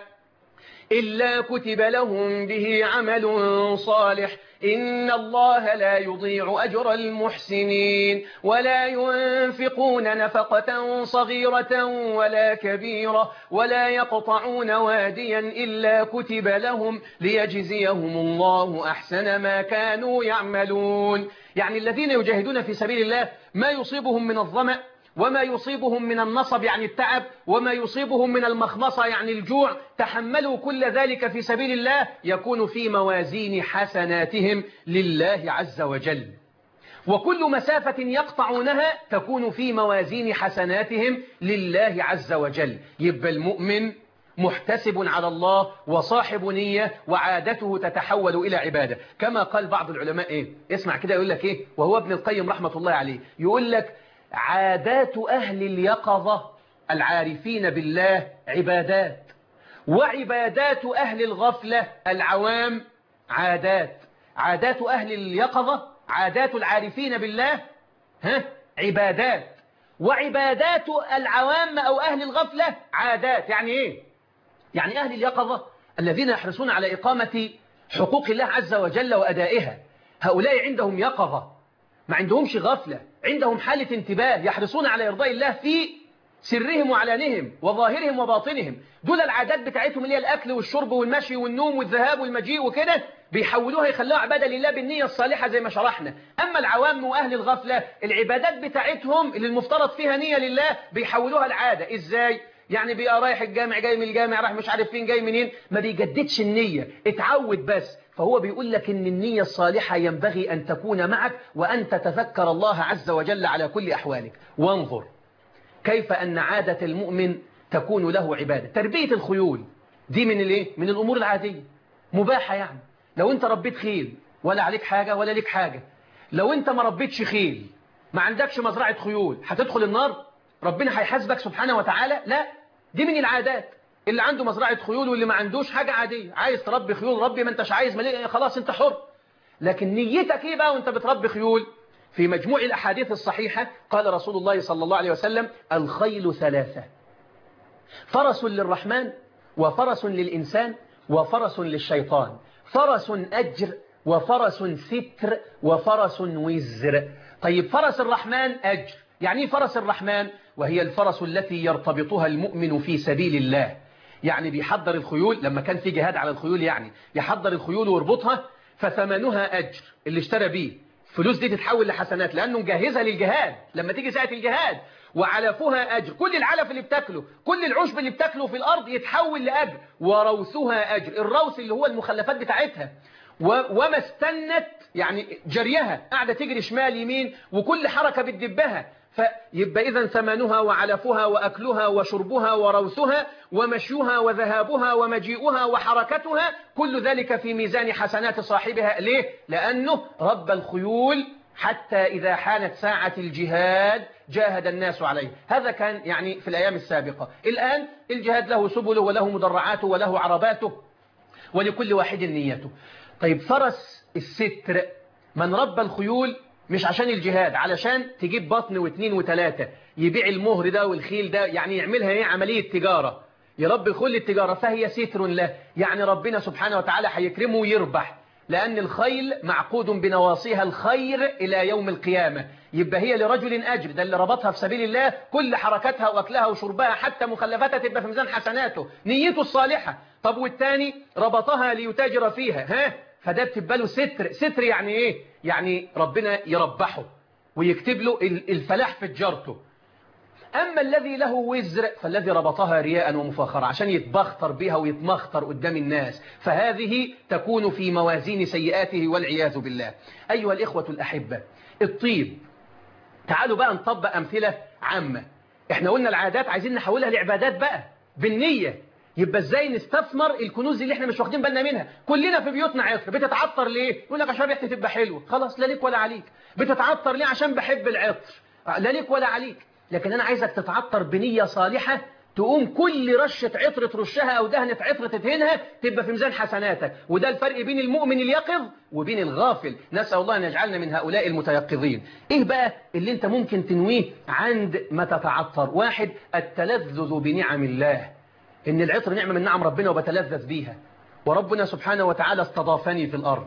إلا كتب لهم به عمل صالح إن الله لا يضيع أجر المحسنين ولا ينفقون نفقة صغيرة ولا كبيرة ولا يقطعون واديا إلا كتب لهم ليجزيهم الله أحسن ما كانوا يعملون. يعني الذين يجاهدون في سبيل الله ما يصيبهم من الظمأ وما يصيبهم من النصب يعني التعب وما يصيبهم من المخمصة يعني الجوع، تحملوا كل ذلك في سبيل الله، يكون في موازين حسناتهم لله عز وجل. وكل مسافة يقطعونها تكون في موازين حسناتهم لله عز وجل. يبقى المؤمن محتسب على الله وصاحب نية وعادته تتحول إلى عبادة. كما قال بعض العلماء إيه؟ اسمع كده يقول لك إيه، وهو ابن القيم رحمة الله عليه يقول لك: عادات أهل اليقظة العارفين بالله عبادات، وعبادات أهل الغفلة العوام عادات. عادات أهل اليقظة عادات العارفين بالله ها عبادات، وعبادات العوام أو أهل الغفلة عادات. يعني إيه؟ يعني أهل اليقظة الذين يحرصون على إقامة حقوق الله عز وجل وأدائها، هؤلاء عندهم يقظة، ما عندهمش غفلة، عندهم حالة انتباه، يحرصون على إرضاء الله في سرهم وعلانهم وظاهرهم وباطنهم. دول العادات بتاعتهم اللي هي الأكل والشرب والمشي والنوم والذهاب والمجيء وكده، بيحولوها يخلوها عبادة لله بالنية الصالحة زي ما شرحنا. أما العوام وأهل الغفلة العبادات بتاعتهم اللي المفترض فيها نية لله بيحولوها العادة. إزاي؟ يعني بيبقى رايح الجامع جاي من الجامع رايح مش عارف فين جاي منين، ما بيجددش النية، اتعود بس. فهو بيقول لك ان النية الصالحة ينبغي ان تكون معك وان تتذكر الله عز وجل على كل احوالك. وانظر كيف ان عادة المؤمن تكون له عبادة. تربية الخيول دي من الايه؟ من الامور العادية مباحة. يعني لو انت ربيت خيل ولا عليك حاجة ولا ليك حاجة، لو انت ما ربيتش خيل ما عندكش مزرعة خيول هتدخل النار؟ ربنا هيحاسبك سبحانه وتعالى؟ لا، دي من العادات. اللي عنده مزرعة خيول واللي ما عندوش حاجة عادية، عايز تربي خيول ربي، ما انتش عايز ملي... خلاص انت حر. لكن نيتك ايه بقى وانت بتربي خيول؟ في مجموع الأحاديث الصحيحة قال رسول الله صلى الله عليه وسلم: الخيل ثلاثة: فرس للرحمن، وفرس للإنسان، وفرس للشيطان. فرس أجر، وفرس ستر، وفرس وزر. طيب فرس الرحمن أجر، يعني ايه فرس الرحمن؟ وهي الفرس التي يرتبطها المؤمن في سبيل الله. يعني بيحضر الخيول لما كان في جهاد على الخيول، يعني يحضر الخيول ويربطها، فثمنها أجر، اللي اشترى بيه فلوس دي تتحول لحسنات لأنه مجهزها للجهاد لما تيجي ساعة الجهاد. وعلفها أجر، كل العلف اللي بتاكله، كل العشب اللي بتاكله في الأرض يتحول لأجر. وروثها أجر، الروث اللي هو المخلفات بتاعتها. وما استنت يعني جريها، قاعدة تجري شمال يمين وكل حركة بتدبها. فيبقى إذن ثمنها وعلفها وأكلها وشربها وروثها ومشيها وذهابها ومجيئها وحركتها، كل ذلك في ميزان حسنات صاحبها. ليه؟ لأنه رب الخيول حتى إذا حانت ساعة الجهاد جاهد الناس عليه. هذا كان يعني في الأيام السابقة. الآن الجهاد له سبله وله مدرعاته وله عرباته ولكل واحد نيته. طيب فرس الستر، من رب الخيول مش عشان الجهاد، علشان تجيب بطن واثنين وثلاثة، يبيع المهر ده والخيل ده، يعني يعملها ايه؟ عملية تجارة، يربي خيل التجارة، فهي ستر له. يعني ربنا سبحانه وتعالى هيكرمه ويربح، لأن الخيل معقود بنواصيها الخير إلى يوم القيامة. يبقى هي لرجل أجر، ده اللي ربطها في سبيل الله، كل حركتها وأكلها وشربها حتى مخلفاتها تبقى في ميزان حسناته، نيته الصالحة. طب والتاني ربطها ليتاجر فيها، ها فده بتبقى له ستر. ستر يعني ايه؟ يعني ربنا يربحه ويكتب له الفلاح في تجارته. أما الذي له وزر فالذي ربطها رياء ومفاخرة عشان يتبختر بها ويتمختر قدام الناس، فهذه تكون في موازين سيئاته والعياذ بالله. أيها الإخوة الأحبة، الطيب، تعالوا بقى نطبق أمثلة عامة. احنا قلنا العادات عايزين نحولها لعبادات بقى بالنية. يبقى ازاي نستثمر الكنوز اللي احنا مش واخدين بالنا منها؟ كلنا في بيوتنا عطر، بتتعطر ليه؟ يقول لك عشان ريحتي تبقى حلوه. خلاص، لا ليك ولا عليك. بتتعطر ليه؟ عشان بحب العطر. لا ليك ولا عليك. لكن انا عايزك تتعطر بنية صالحة، تقوم كل رشة عطر ترشها او دهنة عطر تدهنها تبقى في ميزان حسناتك. وده الفرق بين المؤمن اليقظ وبين الغافل. نسأل الله ان يجعلنا من هؤلاء المتيقظين. ايه بقى اللي انت ممكن تنويه عند ما تتعطر؟ واحد، التلذذ بنعم الله، إن العطر نعمة من نعم ربنا وبتلذذ بيها. وربنا سبحانه وتعالى استضافني في الأرض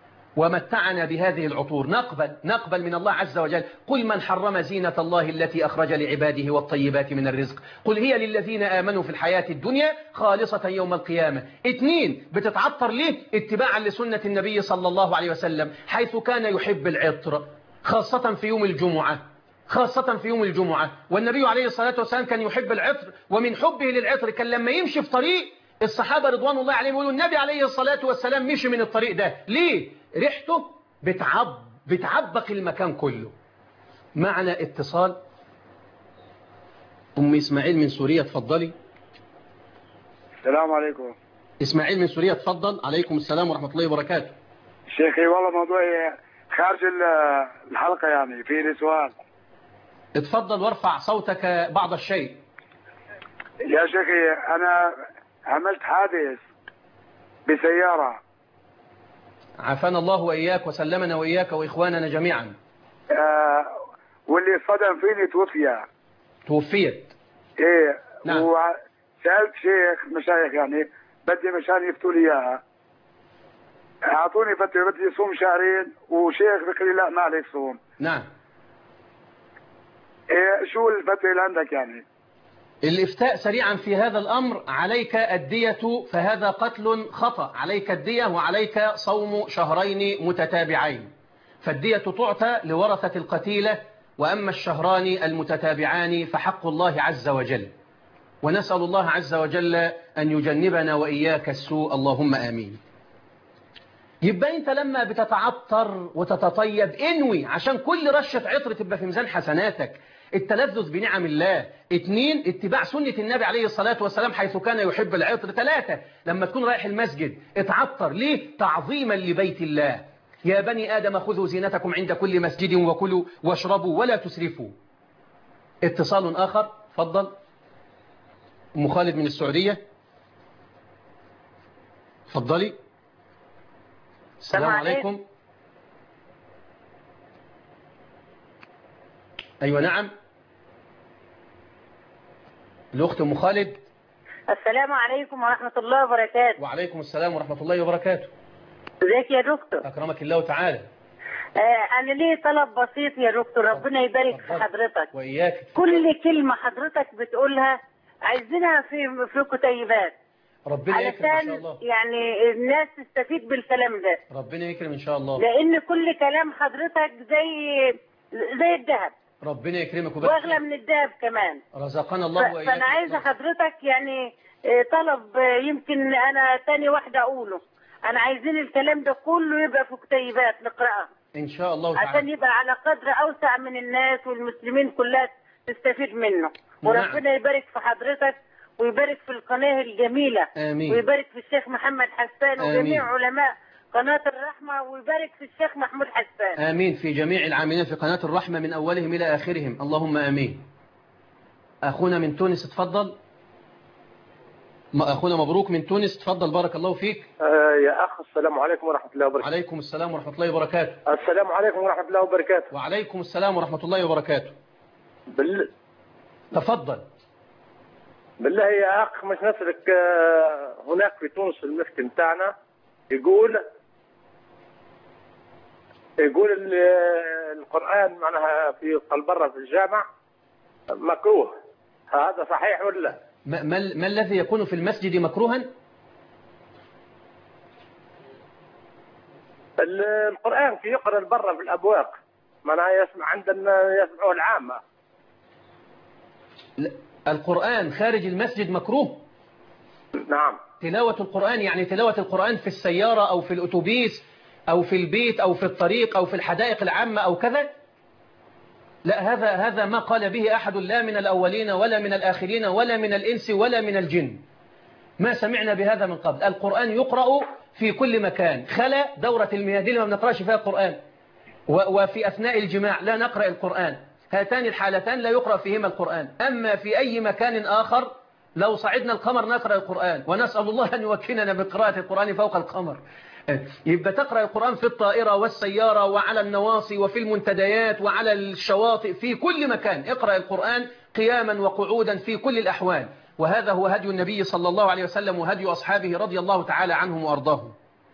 ومتعنا بهذه العطور، نقبل نقبل من الله عز وجل. قل من حرم زينة الله التي أخرج لعباده والطيبات من الرزق، قل هي للذين آمنوا في الحياة الدنيا خالصة يوم القيامة. اثنين، بتتعطر ليه؟ اتباعا لسنة النبي صلى الله عليه وسلم، حيث كان يحب العطر خاصة في يوم الجمعة، خاصة في يوم الجمعة. والنبي عليه الصلاة والسلام كان يحب العطر، ومن حبه للعطر كان لما يمشي في طريق الصحابة رضوان الله عليهم يقولوا النبي عليه الصلاة والسلام مشي من الطريق ده ليه؟ ريحته بتعب بتعبق المكان كله. معنا اتصال. أم إسماعيل من سوريا، تفضلي. السلام عليكم. إسماعيل من سوريا، تفضل. عليكم السلام ورحمة الله وبركاته. شيخي والله موضوعي خارج الحلقة، يعني في لي سؤال. اتفضل وارفع صوتك بعض الشيء. يا شيخي أنا عملت حادث بسيارة. عافانا الله وإياك وسلمنا وإياك وإخواننا جميعا. آه واللي صدم فيني توفي. توفيت؟ إيه. نعم. وسألت شيخ مشايخ يعني بدي مشان يفتوا لي إياها، أعطوني فتوى بدي صوم شهرين، وشيخ ذكر لي لا ما عليك صوم. نعم. إيه شو الفتوى اللي عندك يعني؟ الإفتاء سريعا في هذا الأمر: عليك الدية، فهذا قتل خطأ، عليك الدية وعليك صوم شهرين متتابعين. فالدية تعطى لورثة القتيلة، وأما الشهران المتتابعان فحق الله عز وجل. ونسأل الله عز وجل أن يجنبنا وإياك السوء، اللهم آمين. يبقى أنت لما بتتعطر وتتطيب انوي عشان كل رشة عطر تبقى في ميزان حسناتك، التلذذ بنعم الله. اتنين، اتباع سنة النبي عليه الصلاة والسلام حيث كان يحب العطر. ثلاثة، لما تكون رايح المسجد اتعطر. ليه؟ تعظيما لبيت الله. يا بني آدم خذوا زينتكم عند كل مسجد وكلوا واشربوا ولا تسرفوا. اتصال آخر، تفضل. أم خالد من السعودية، تفضلي. السلام عليكم. أيوة نعم، الأخت أم خالد. السلام عليكم ورحمة الله وبركاته. وعليكم السلام ورحمة الله وبركاته. ازيك يا دكتور؟ أكرمك الله تعالى. آه أنا ليه طلب بسيط يا دكتور، ربنا يبارك في حضرتك وإياك. كل كلمة حضرتك بتقولها عايزينها في في كتيبات، ربنا يكرم إن شاء الله. علشان يعني الناس تستفيد بالكلام ده. ربنا يكرم إن شاء الله. لأن كل كلام حضرتك زي زي الذهب. ربنا يكرمك وبارك. واغلى من الذهب كمان. رزقنا الله وإياك. فأنا عايزة حضرتك يعني طلب يمكن أنا تاني واحدة أقوله، أنا عايزين الكلام ده كله يبقى في كتيبات نقرأها إن شاء الله تعالى، عشان يبقى على قدر أوسع من الناس والمسلمين كلها تستفيد منه. وربنا يبارك في حضرتك ويبارك في القناة الجميلة. آمين. ويبارك في الشيخ محمد حسان آمين. وجميع علماء قناة الرحمة، ويبارك في الشيخ محمود حسان. آمين. في جميع العاملين في قناة الرحمة من أولهم إلى آخرهم، اللهم آمين. أخونا من تونس تفضل. أخونا مبروك من تونس تفضل، بارك الله فيك. آه يا أخ، السلام عليكم ورحمة الله وبركاته. عليكم السلام ورحمة الله وبركاته. السلام عليكم ورحمة الله وبركاته. وعليكم السلام ورحمة الله وبركاته. بال... تفضل. بالله يا أخ، مش نسألك، آه هناك في تونس المفتي بتاعنا يقول يقول القرآن معناها في البرة في الجامع مكروه، هذا صحيح ولا؟ ما, ما, ما الذي يكون في المسجد مكروها؟ القرآن في يقرأ البرة في الأبواق، معناها يسمع عندنا يسمعوه العامة. القرآن خارج المسجد مكروه؟ نعم. تلاوة القرآن يعني تلاوة القرآن في السيارة أو في الأتوبيس أو في البيت أو في الطريق أو في الحدائق العامة أو كذا؟ لا، هذا هذا ما قال به أحد، لا من الأولين ولا من الآخرين ولا من الإنس ولا من الجن. ما سمعنا بهذا من قبل. القرآن يقرأ في كل مكان، خلا دورة المياه دي ما بنقرأش فيها القرآن، وفي أثناء الجماع لا نقرأ القرآن، هاتان الحالتان لا يقرأ فيهما القرآن. أما في أي مكان آخر لو صعدنا القمر نقرأ القرآن، ونسأل الله أن يوكلنا بقراءة القرآن فوق القمر. يبقى تقرأ القرآن في الطائرة والسيارة وعلى النواصي وفي المنتديات وعلى الشواطئ، في كل مكان اقرأ القرآن قياما وقعودا في كل الأحوال. وهذا هو هدي النبي صلى الله عليه وسلم وهدي أصحابه رضي الله تعالى عنهم وأرضاهم.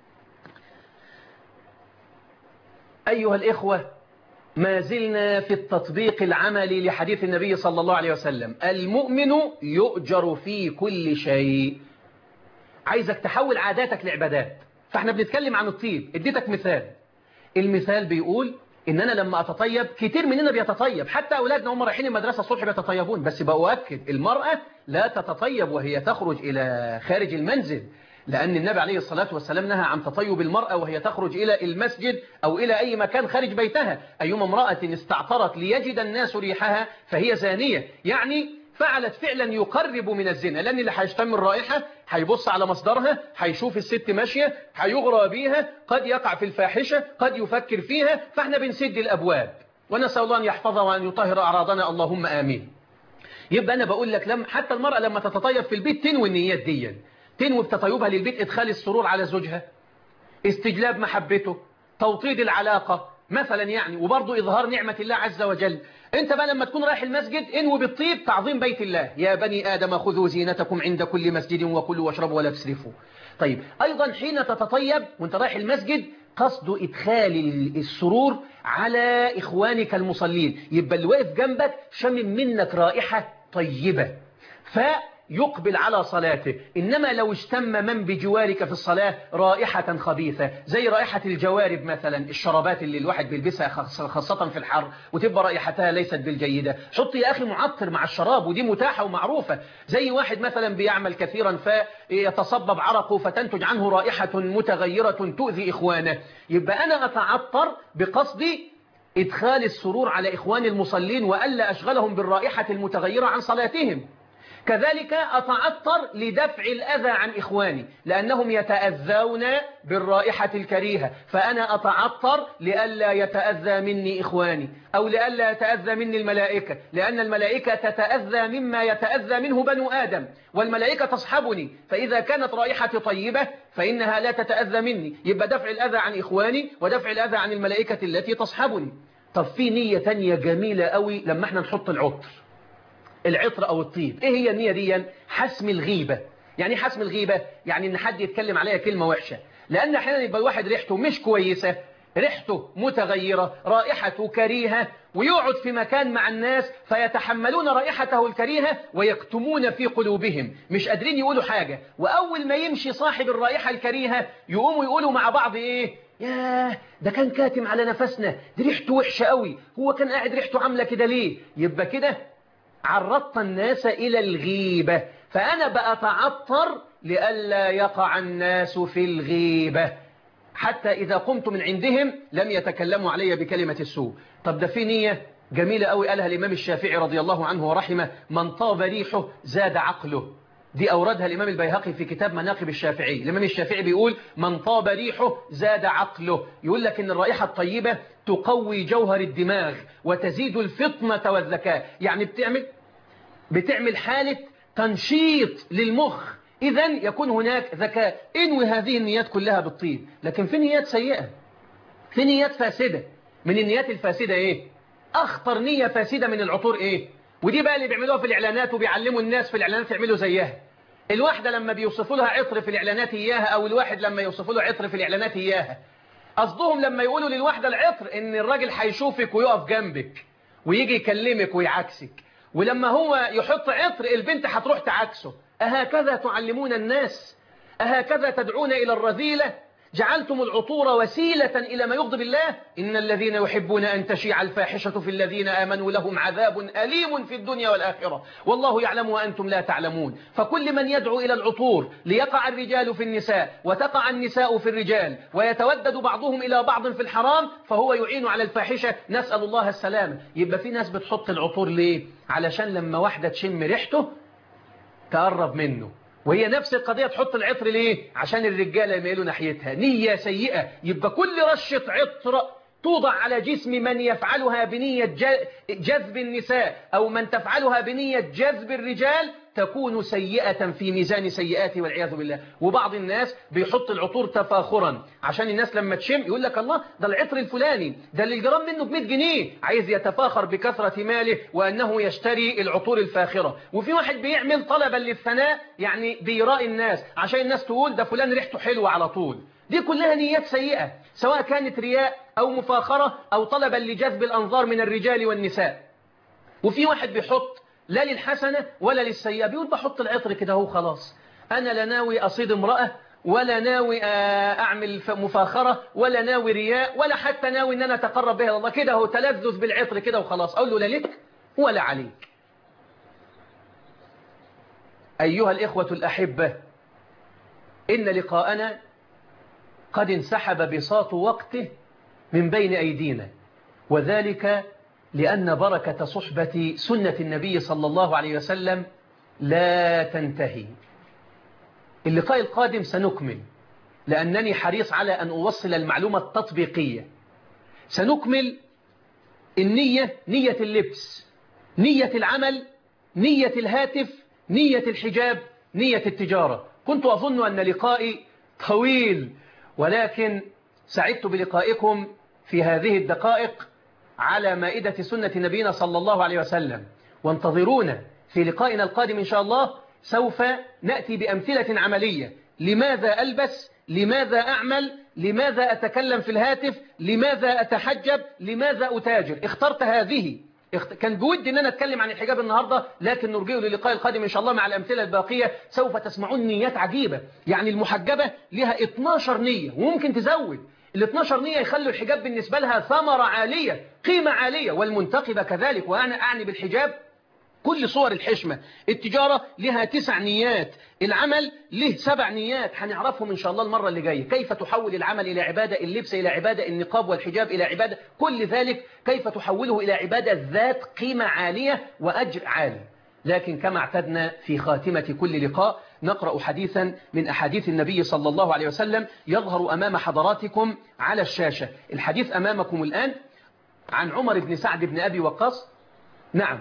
أيها الإخوة، ما زلنا في التطبيق العملي لحديث النبي صلى الله عليه وسلم، المؤمن يؤجر في كل شيء. عايزك تحول عاداتك لعبادات. فاحنا بنتكلم عن الطيب، اديتك مثال. المثال بيقول ان انا لما اتطيب، كتير مننا بيتطيب، حتى اولادنا هم رايحين المدرسه الصبح بيتطيبون، بس بأؤكد المرأة لا تتطيب وهي تخرج الى خارج المنزل، لان النبي عليه الصلاة والسلام نهى عن تطيب المرأة وهي تخرج الى المسجد او الى اي مكان خارج بيتها. ايما امرأة استعطرت ليجد الناس ريحها فهي زانية، يعني فعلت فعلا يقرب من الزنا، لأن اللي هيشتم الرائحة هيبص على مصدرها، هيشوف الست ماشية، هيغرى بيها، قد يقع في الفاحشة، قد يفكر فيها. فاحنا بنسد الأبواب، ونسأل الله أن يحفظها وأن يطهر أعراضنا، اللهم آمين. يبقى أنا بقول لك لم حتى المرأة لما تتطيب في البيت تنوي النيات دي، تنوي بتطيبها للبيت إدخال السرور على زوجها، استجلاب محبته، توطيد العلاقة مثلا يعني، وبرضه إظهار نعمة الله عز وجل. انت بقى لما تكون رايح المسجد انوي بالطيب تعظيم بيت الله. يا بني آدم خذوا زينتكم عند كل مسجد وكلوا واشربوا ولا تسرفوا. طيب أيضا حين تتطيب وانت رايح المسجد قصد إدخال السرور على إخوانك المصلين، يبقى اللي واقف جنبك شمم منك رائحة طيبة، يقبل على صلاته. إنما لو اشتم من بجوارك في الصلاة رائحة خبيثة زي رائحة الجوارب مثلا، الشرابات اللي الواحد بيلبسها خاصة في الحر وتبقى رائحتها ليست بالجيدة، حط يا أخي معطر مع الشراب، ودي متاحة ومعروفة. زي واحد مثلا بيعمل كثيرا فيتصبب عرقه فتنتج عنه رائحة متغيرة تؤذي إخوانه، يبقى أنا أتعطر بقصدي إدخال السرور على إخوان المصلين وألا أشغلهم بالرائحة المتغيرة عن صلاتهم. كذلك أتعطر لدفع الأذى عن إخواني لأنهم يتأذون بالرائحة الكريهة، فأنا أتعطر لألا يتأذى مني إخواني، أو لألا يتأذى مني الملائكة، لأن الملائكة تتأذى مما يتأذى منه بنو آدم، والملائكة تصحبني، فإذا كانت رائحتي طيبة فإنها لا تتأذى مني، يبقى دفع الأذى عن إخواني ودفع الأذى عن الملائكة التي تصحبني. طب في نية تانية جميلة قوي لما احنا نحط العطر العطر أو الطيب. إيه هي النية دي؟ حسم الغيبة. يعني حسم الغيبة يعني إن حد يتكلم عليها كلمة وحشة، لأن أحيانا يبقى الواحد ريحته مش كويسة، ريحته متغيرة، رائحته كريهة، ويقعد في مكان مع الناس فيتحملون رائحته الكريهة ويكتمون في قلوبهم، مش قادرين يقولوا حاجة، وأول ما يمشي صاحب الرائحة الكريهة يقوموا يقولوا مع بعض إيه؟ ياه ده كان كاتم على نفسنا، دي ريحته وحشة قوي، هو كان قاعد ريحته عاملة كده ليه؟ يبقى كده عرضت الناس إلى الغيبة، فأنا بأتعطر لئلا يقع الناس في الغيبة، حتى إذا قمت من عندهم لم يتكلموا علي بكلمة السوء. طب ده في نية جميلة قوي قالها الإمام الشافعي رضي الله عنه ورحمه: من طاب ريحه زاد عقله. دي أوردها الإمام البيهقي في كتاب مناقب الشافعي. الإمام الشافعي بيقول من طاب ريحه زاد عقله، يقول لك إن الرائحة الطيبة تقوي جوهر الدماغ وتزيد الفطنة والذكاء، يعني بتعمل بتعمل حالة تنشيط للمخ، إذن يكون هناك ذكاء. انوي هذه النيات كلها بالطيب. لكن في نيات سيئة، في نيات فاسدة. من النيات الفاسدة إيه؟ أخطر نية فاسدة من العطور إيه؟ ودي بقى اللي بيعملوها في الإعلانات وبيعلموا الناس في الإعلانات يعملوا زيها. الواحدة لما بيوصفوا لها عطر في الإعلانات إياها، أو الواحد لما يوصفوا له عطر في الإعلانات إياها، قصدهم لما يقولوا للواحدة العطر إن الراجل هيشوفك ويقف جنبك ويجي يكلمك ويعكسك، ولما هو يحط عطر البنت هتروح تعكسه. أهكذا تعلمون الناس؟ أهكذا تدعون إلى الرذيلة؟ جعلتم العطور وسيلة إلى ما يغضب الله؟ إن الذين يحبون أن تشيع الفاحشة في الذين آمنوا لهم عذاب أليم في الدنيا والآخرة والله يعلم وأنتم لا تعلمون. فكل من يدعو إلى العطور ليقع الرجال في النساء وتقع النساء في الرجال ويتودد بعضهم إلى بعض في الحرام فهو يعين على الفاحشة، نسأل الله السلامة. يبقى في ناس بتحط العطور ليه؟ علشان لما واحدة تشم ريحته تقرب منه، وهي نفس القضية تحط العطر ليه؟ عشان الرجالة يميلوا ناحيتها. نية سيئة. يبقى كل رشة عطر توضع على جسم من يفعلها بنية جذب النساء أو من تفعلها بنية جذب الرجال تكون سيئة في ميزان سيئاته والعياذ بالله. وبعض الناس بيحط العطور تفاخرا عشان الناس لما تشم يقول لك الله ده العطر الفلاني ده اللي الجرام منه بمئة جنيه، عايز يتفاخر بكثرة ماله وأنه يشتري العطور الفاخرة. وفي واحد بيعمل طلبا للثناء، يعني بيراء الناس عشان الناس تقول ده فلان ريحته حلوة على طول. دي كلها نيات سيئة، سواء كانت رياء أو مفاخرة أو طلبا لجذب الأنظار من الرجال والنساء. وفي واحد بيحط لا للحسنة ولا للسيئة، بيقول بحط العطر كده هو خلاص، أنا لا ناوي أصيد امرأة ولا ناوي أعمل مفاخرة ولا ناوي رياء ولا حتى ناوي أن أنا أتقرب بها الله، كده هو تلذذ بالعطر كده وخلاص. أقول له لا لك ولا عليك. أيها الإخوة الأحبة، إن لقاءنا قد انسحب بساط وقته من بين أيدينا، وذلك لأن بركة صحبة سنة النبي صلى الله عليه وسلم لا تنتهي. اللقاء القادم سنكمل، لأنني حريص على أن أوصل المعلومة التطبيقية. سنكمل النية، نية اللبس، نية العمل، نية الهاتف، نية الحجاب، نية التجارة. كنت أظن أن لقائي طويل، ولكن سعدت بلقائكم في هذه الدقائق على مائدة سنة نبينا صلى الله عليه وسلم. وانتظرونا في لقائنا القادم إن شاء الله، سوف نأتي بأمثلة عملية. لماذا ألبس؟ لماذا أعمل؟ لماذا أتكلم في الهاتف؟ لماذا أتحجب؟ لماذا أتاجر؟ اخترت هذه كان بودي ان انا اتكلم عن الحجاب النهارده، لكن نرجئه للقاء القادم ان شاء الله مع الامثله الباقيه. سوف تسمعون نيات عجيبه، يعني المحجبه لها اتناشر نيه وممكن تزود. ال اتناشر نيه يخلوا الحجاب بالنسبه لها ثمره عاليه، قيمه عاليه، والمنتقبه كذلك. وانا اعني بالحجاب كل صور الحشمة. التجارة لها تسع نيات، العمل له سبع نيات هنعرفهم إن شاء الله المرة اللي جاية. كيف تحول العمل إلى عبادة، اللبس إلى عبادة، النقاب والحجاب إلى عبادة، كل ذلك كيف تحوله إلى عبادة ذات قيمة عالية وأجر عالي. لكن كما اعتدنا في خاتمة كل لقاء نقرأ حديثا من أحاديث النبي صلى الله عليه وسلم يظهر أمام حضراتكم على الشاشة. الحديث أمامكم الآن عن عمر بن سعد بن أبي وقاص. نعم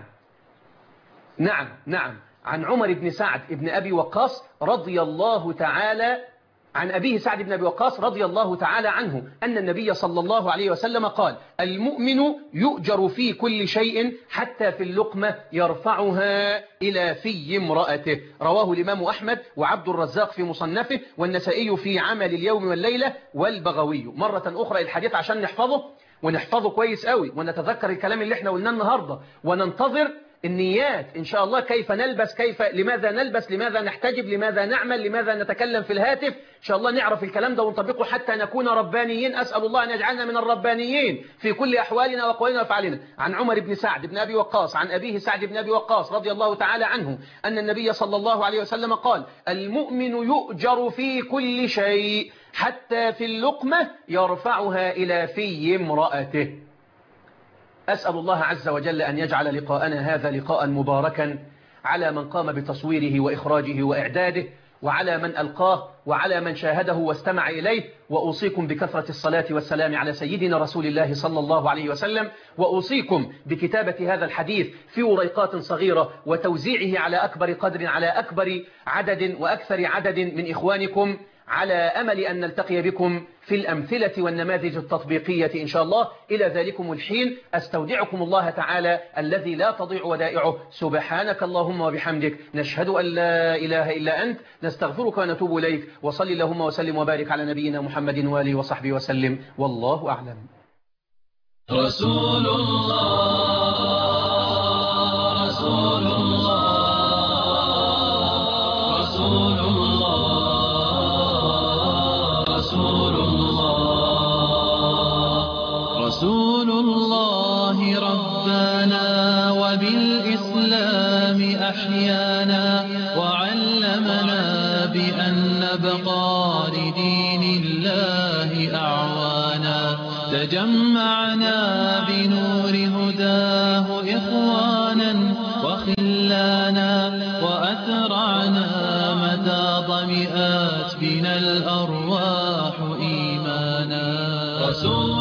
نعم نعم عن عمر بن سعد بن أبي وقاص رضي الله تعالى عن أبيه سعد بن أبي وقاص رضي الله تعالى عنه أن النبي صلى الله عليه وسلم قال: المؤمن يؤجر في كل شيء حتى في اللقمة يرفعها إلى في امرأته. رواه الإمام أحمد وعبد الرزاق في مصنفه والنسائي في عمل اليوم والليلة والبغوي. مرة أخرى الحديث عشان نحفظه ونحفظه كويس قوي ونتذكر الكلام اللي احنا قلناه النهاردة وننتظر النيات إن شاء الله. كيف نلبس، كيف لماذا نلبس، لماذا نحتجب، لماذا نعمل، لماذا نتكلم في الهاتف. إن شاء الله نعرف الكلام ده ونطبقه حتى نكون ربانيين. أسأل الله أن يجعلنا من الربانيين في كل أحوالنا وأقوالنا وأفعالنا. عن عمر بن سعد بن أبي وقاص عن أبيه سعد بن أبي وقاص رضي الله تعالى عنه أن النبي صلى الله عليه وسلم قال: المؤمن يؤجر في كل شيء حتى في اللقمة يرفعها إلى في امرأته. أسأل الله عز وجل أن يجعل لقاءنا هذا لقاء مباركا على من قام بتصويره وإخراجه وإعداده، وعلى من ألقاه، وعلى من شاهده واستمع إليه. وأوصيكم بكثرة الصلاة والسلام على سيدنا رسول الله صلى الله عليه وسلم، وأوصيكم بكتابة هذا الحديث في وريقات صغيرة وتوزيعه على أكبر قدر على أكبر عدد وأكثر عدد من إخوانكم، على أمل أن نلتقي بكم في الأمثلة والنماذج التطبيقية إن شاء الله. إلى ذلكم الحين أستودعكم الله تعالى الذي لا تضيع ودائعه. سبحانك اللهم وبحمدك، نشهد أن لا إله إلا أنت، نستغفرك ونتوب إليك. وصل اللهم وسلم وبارك على نبينا محمد وآله وصحبه وسلم، والله أعلم. رسول الله رسول الله رسول الله رسول الله رسول الله ربنا وبالإسلام أحيانا وعلمنا بأن نبقى لدين الله أعوانا. تجمعنا بنور هداه إخوانا وخلانا وأثرعنا متى ضمئات بنا الأرواح إيمانا. رسول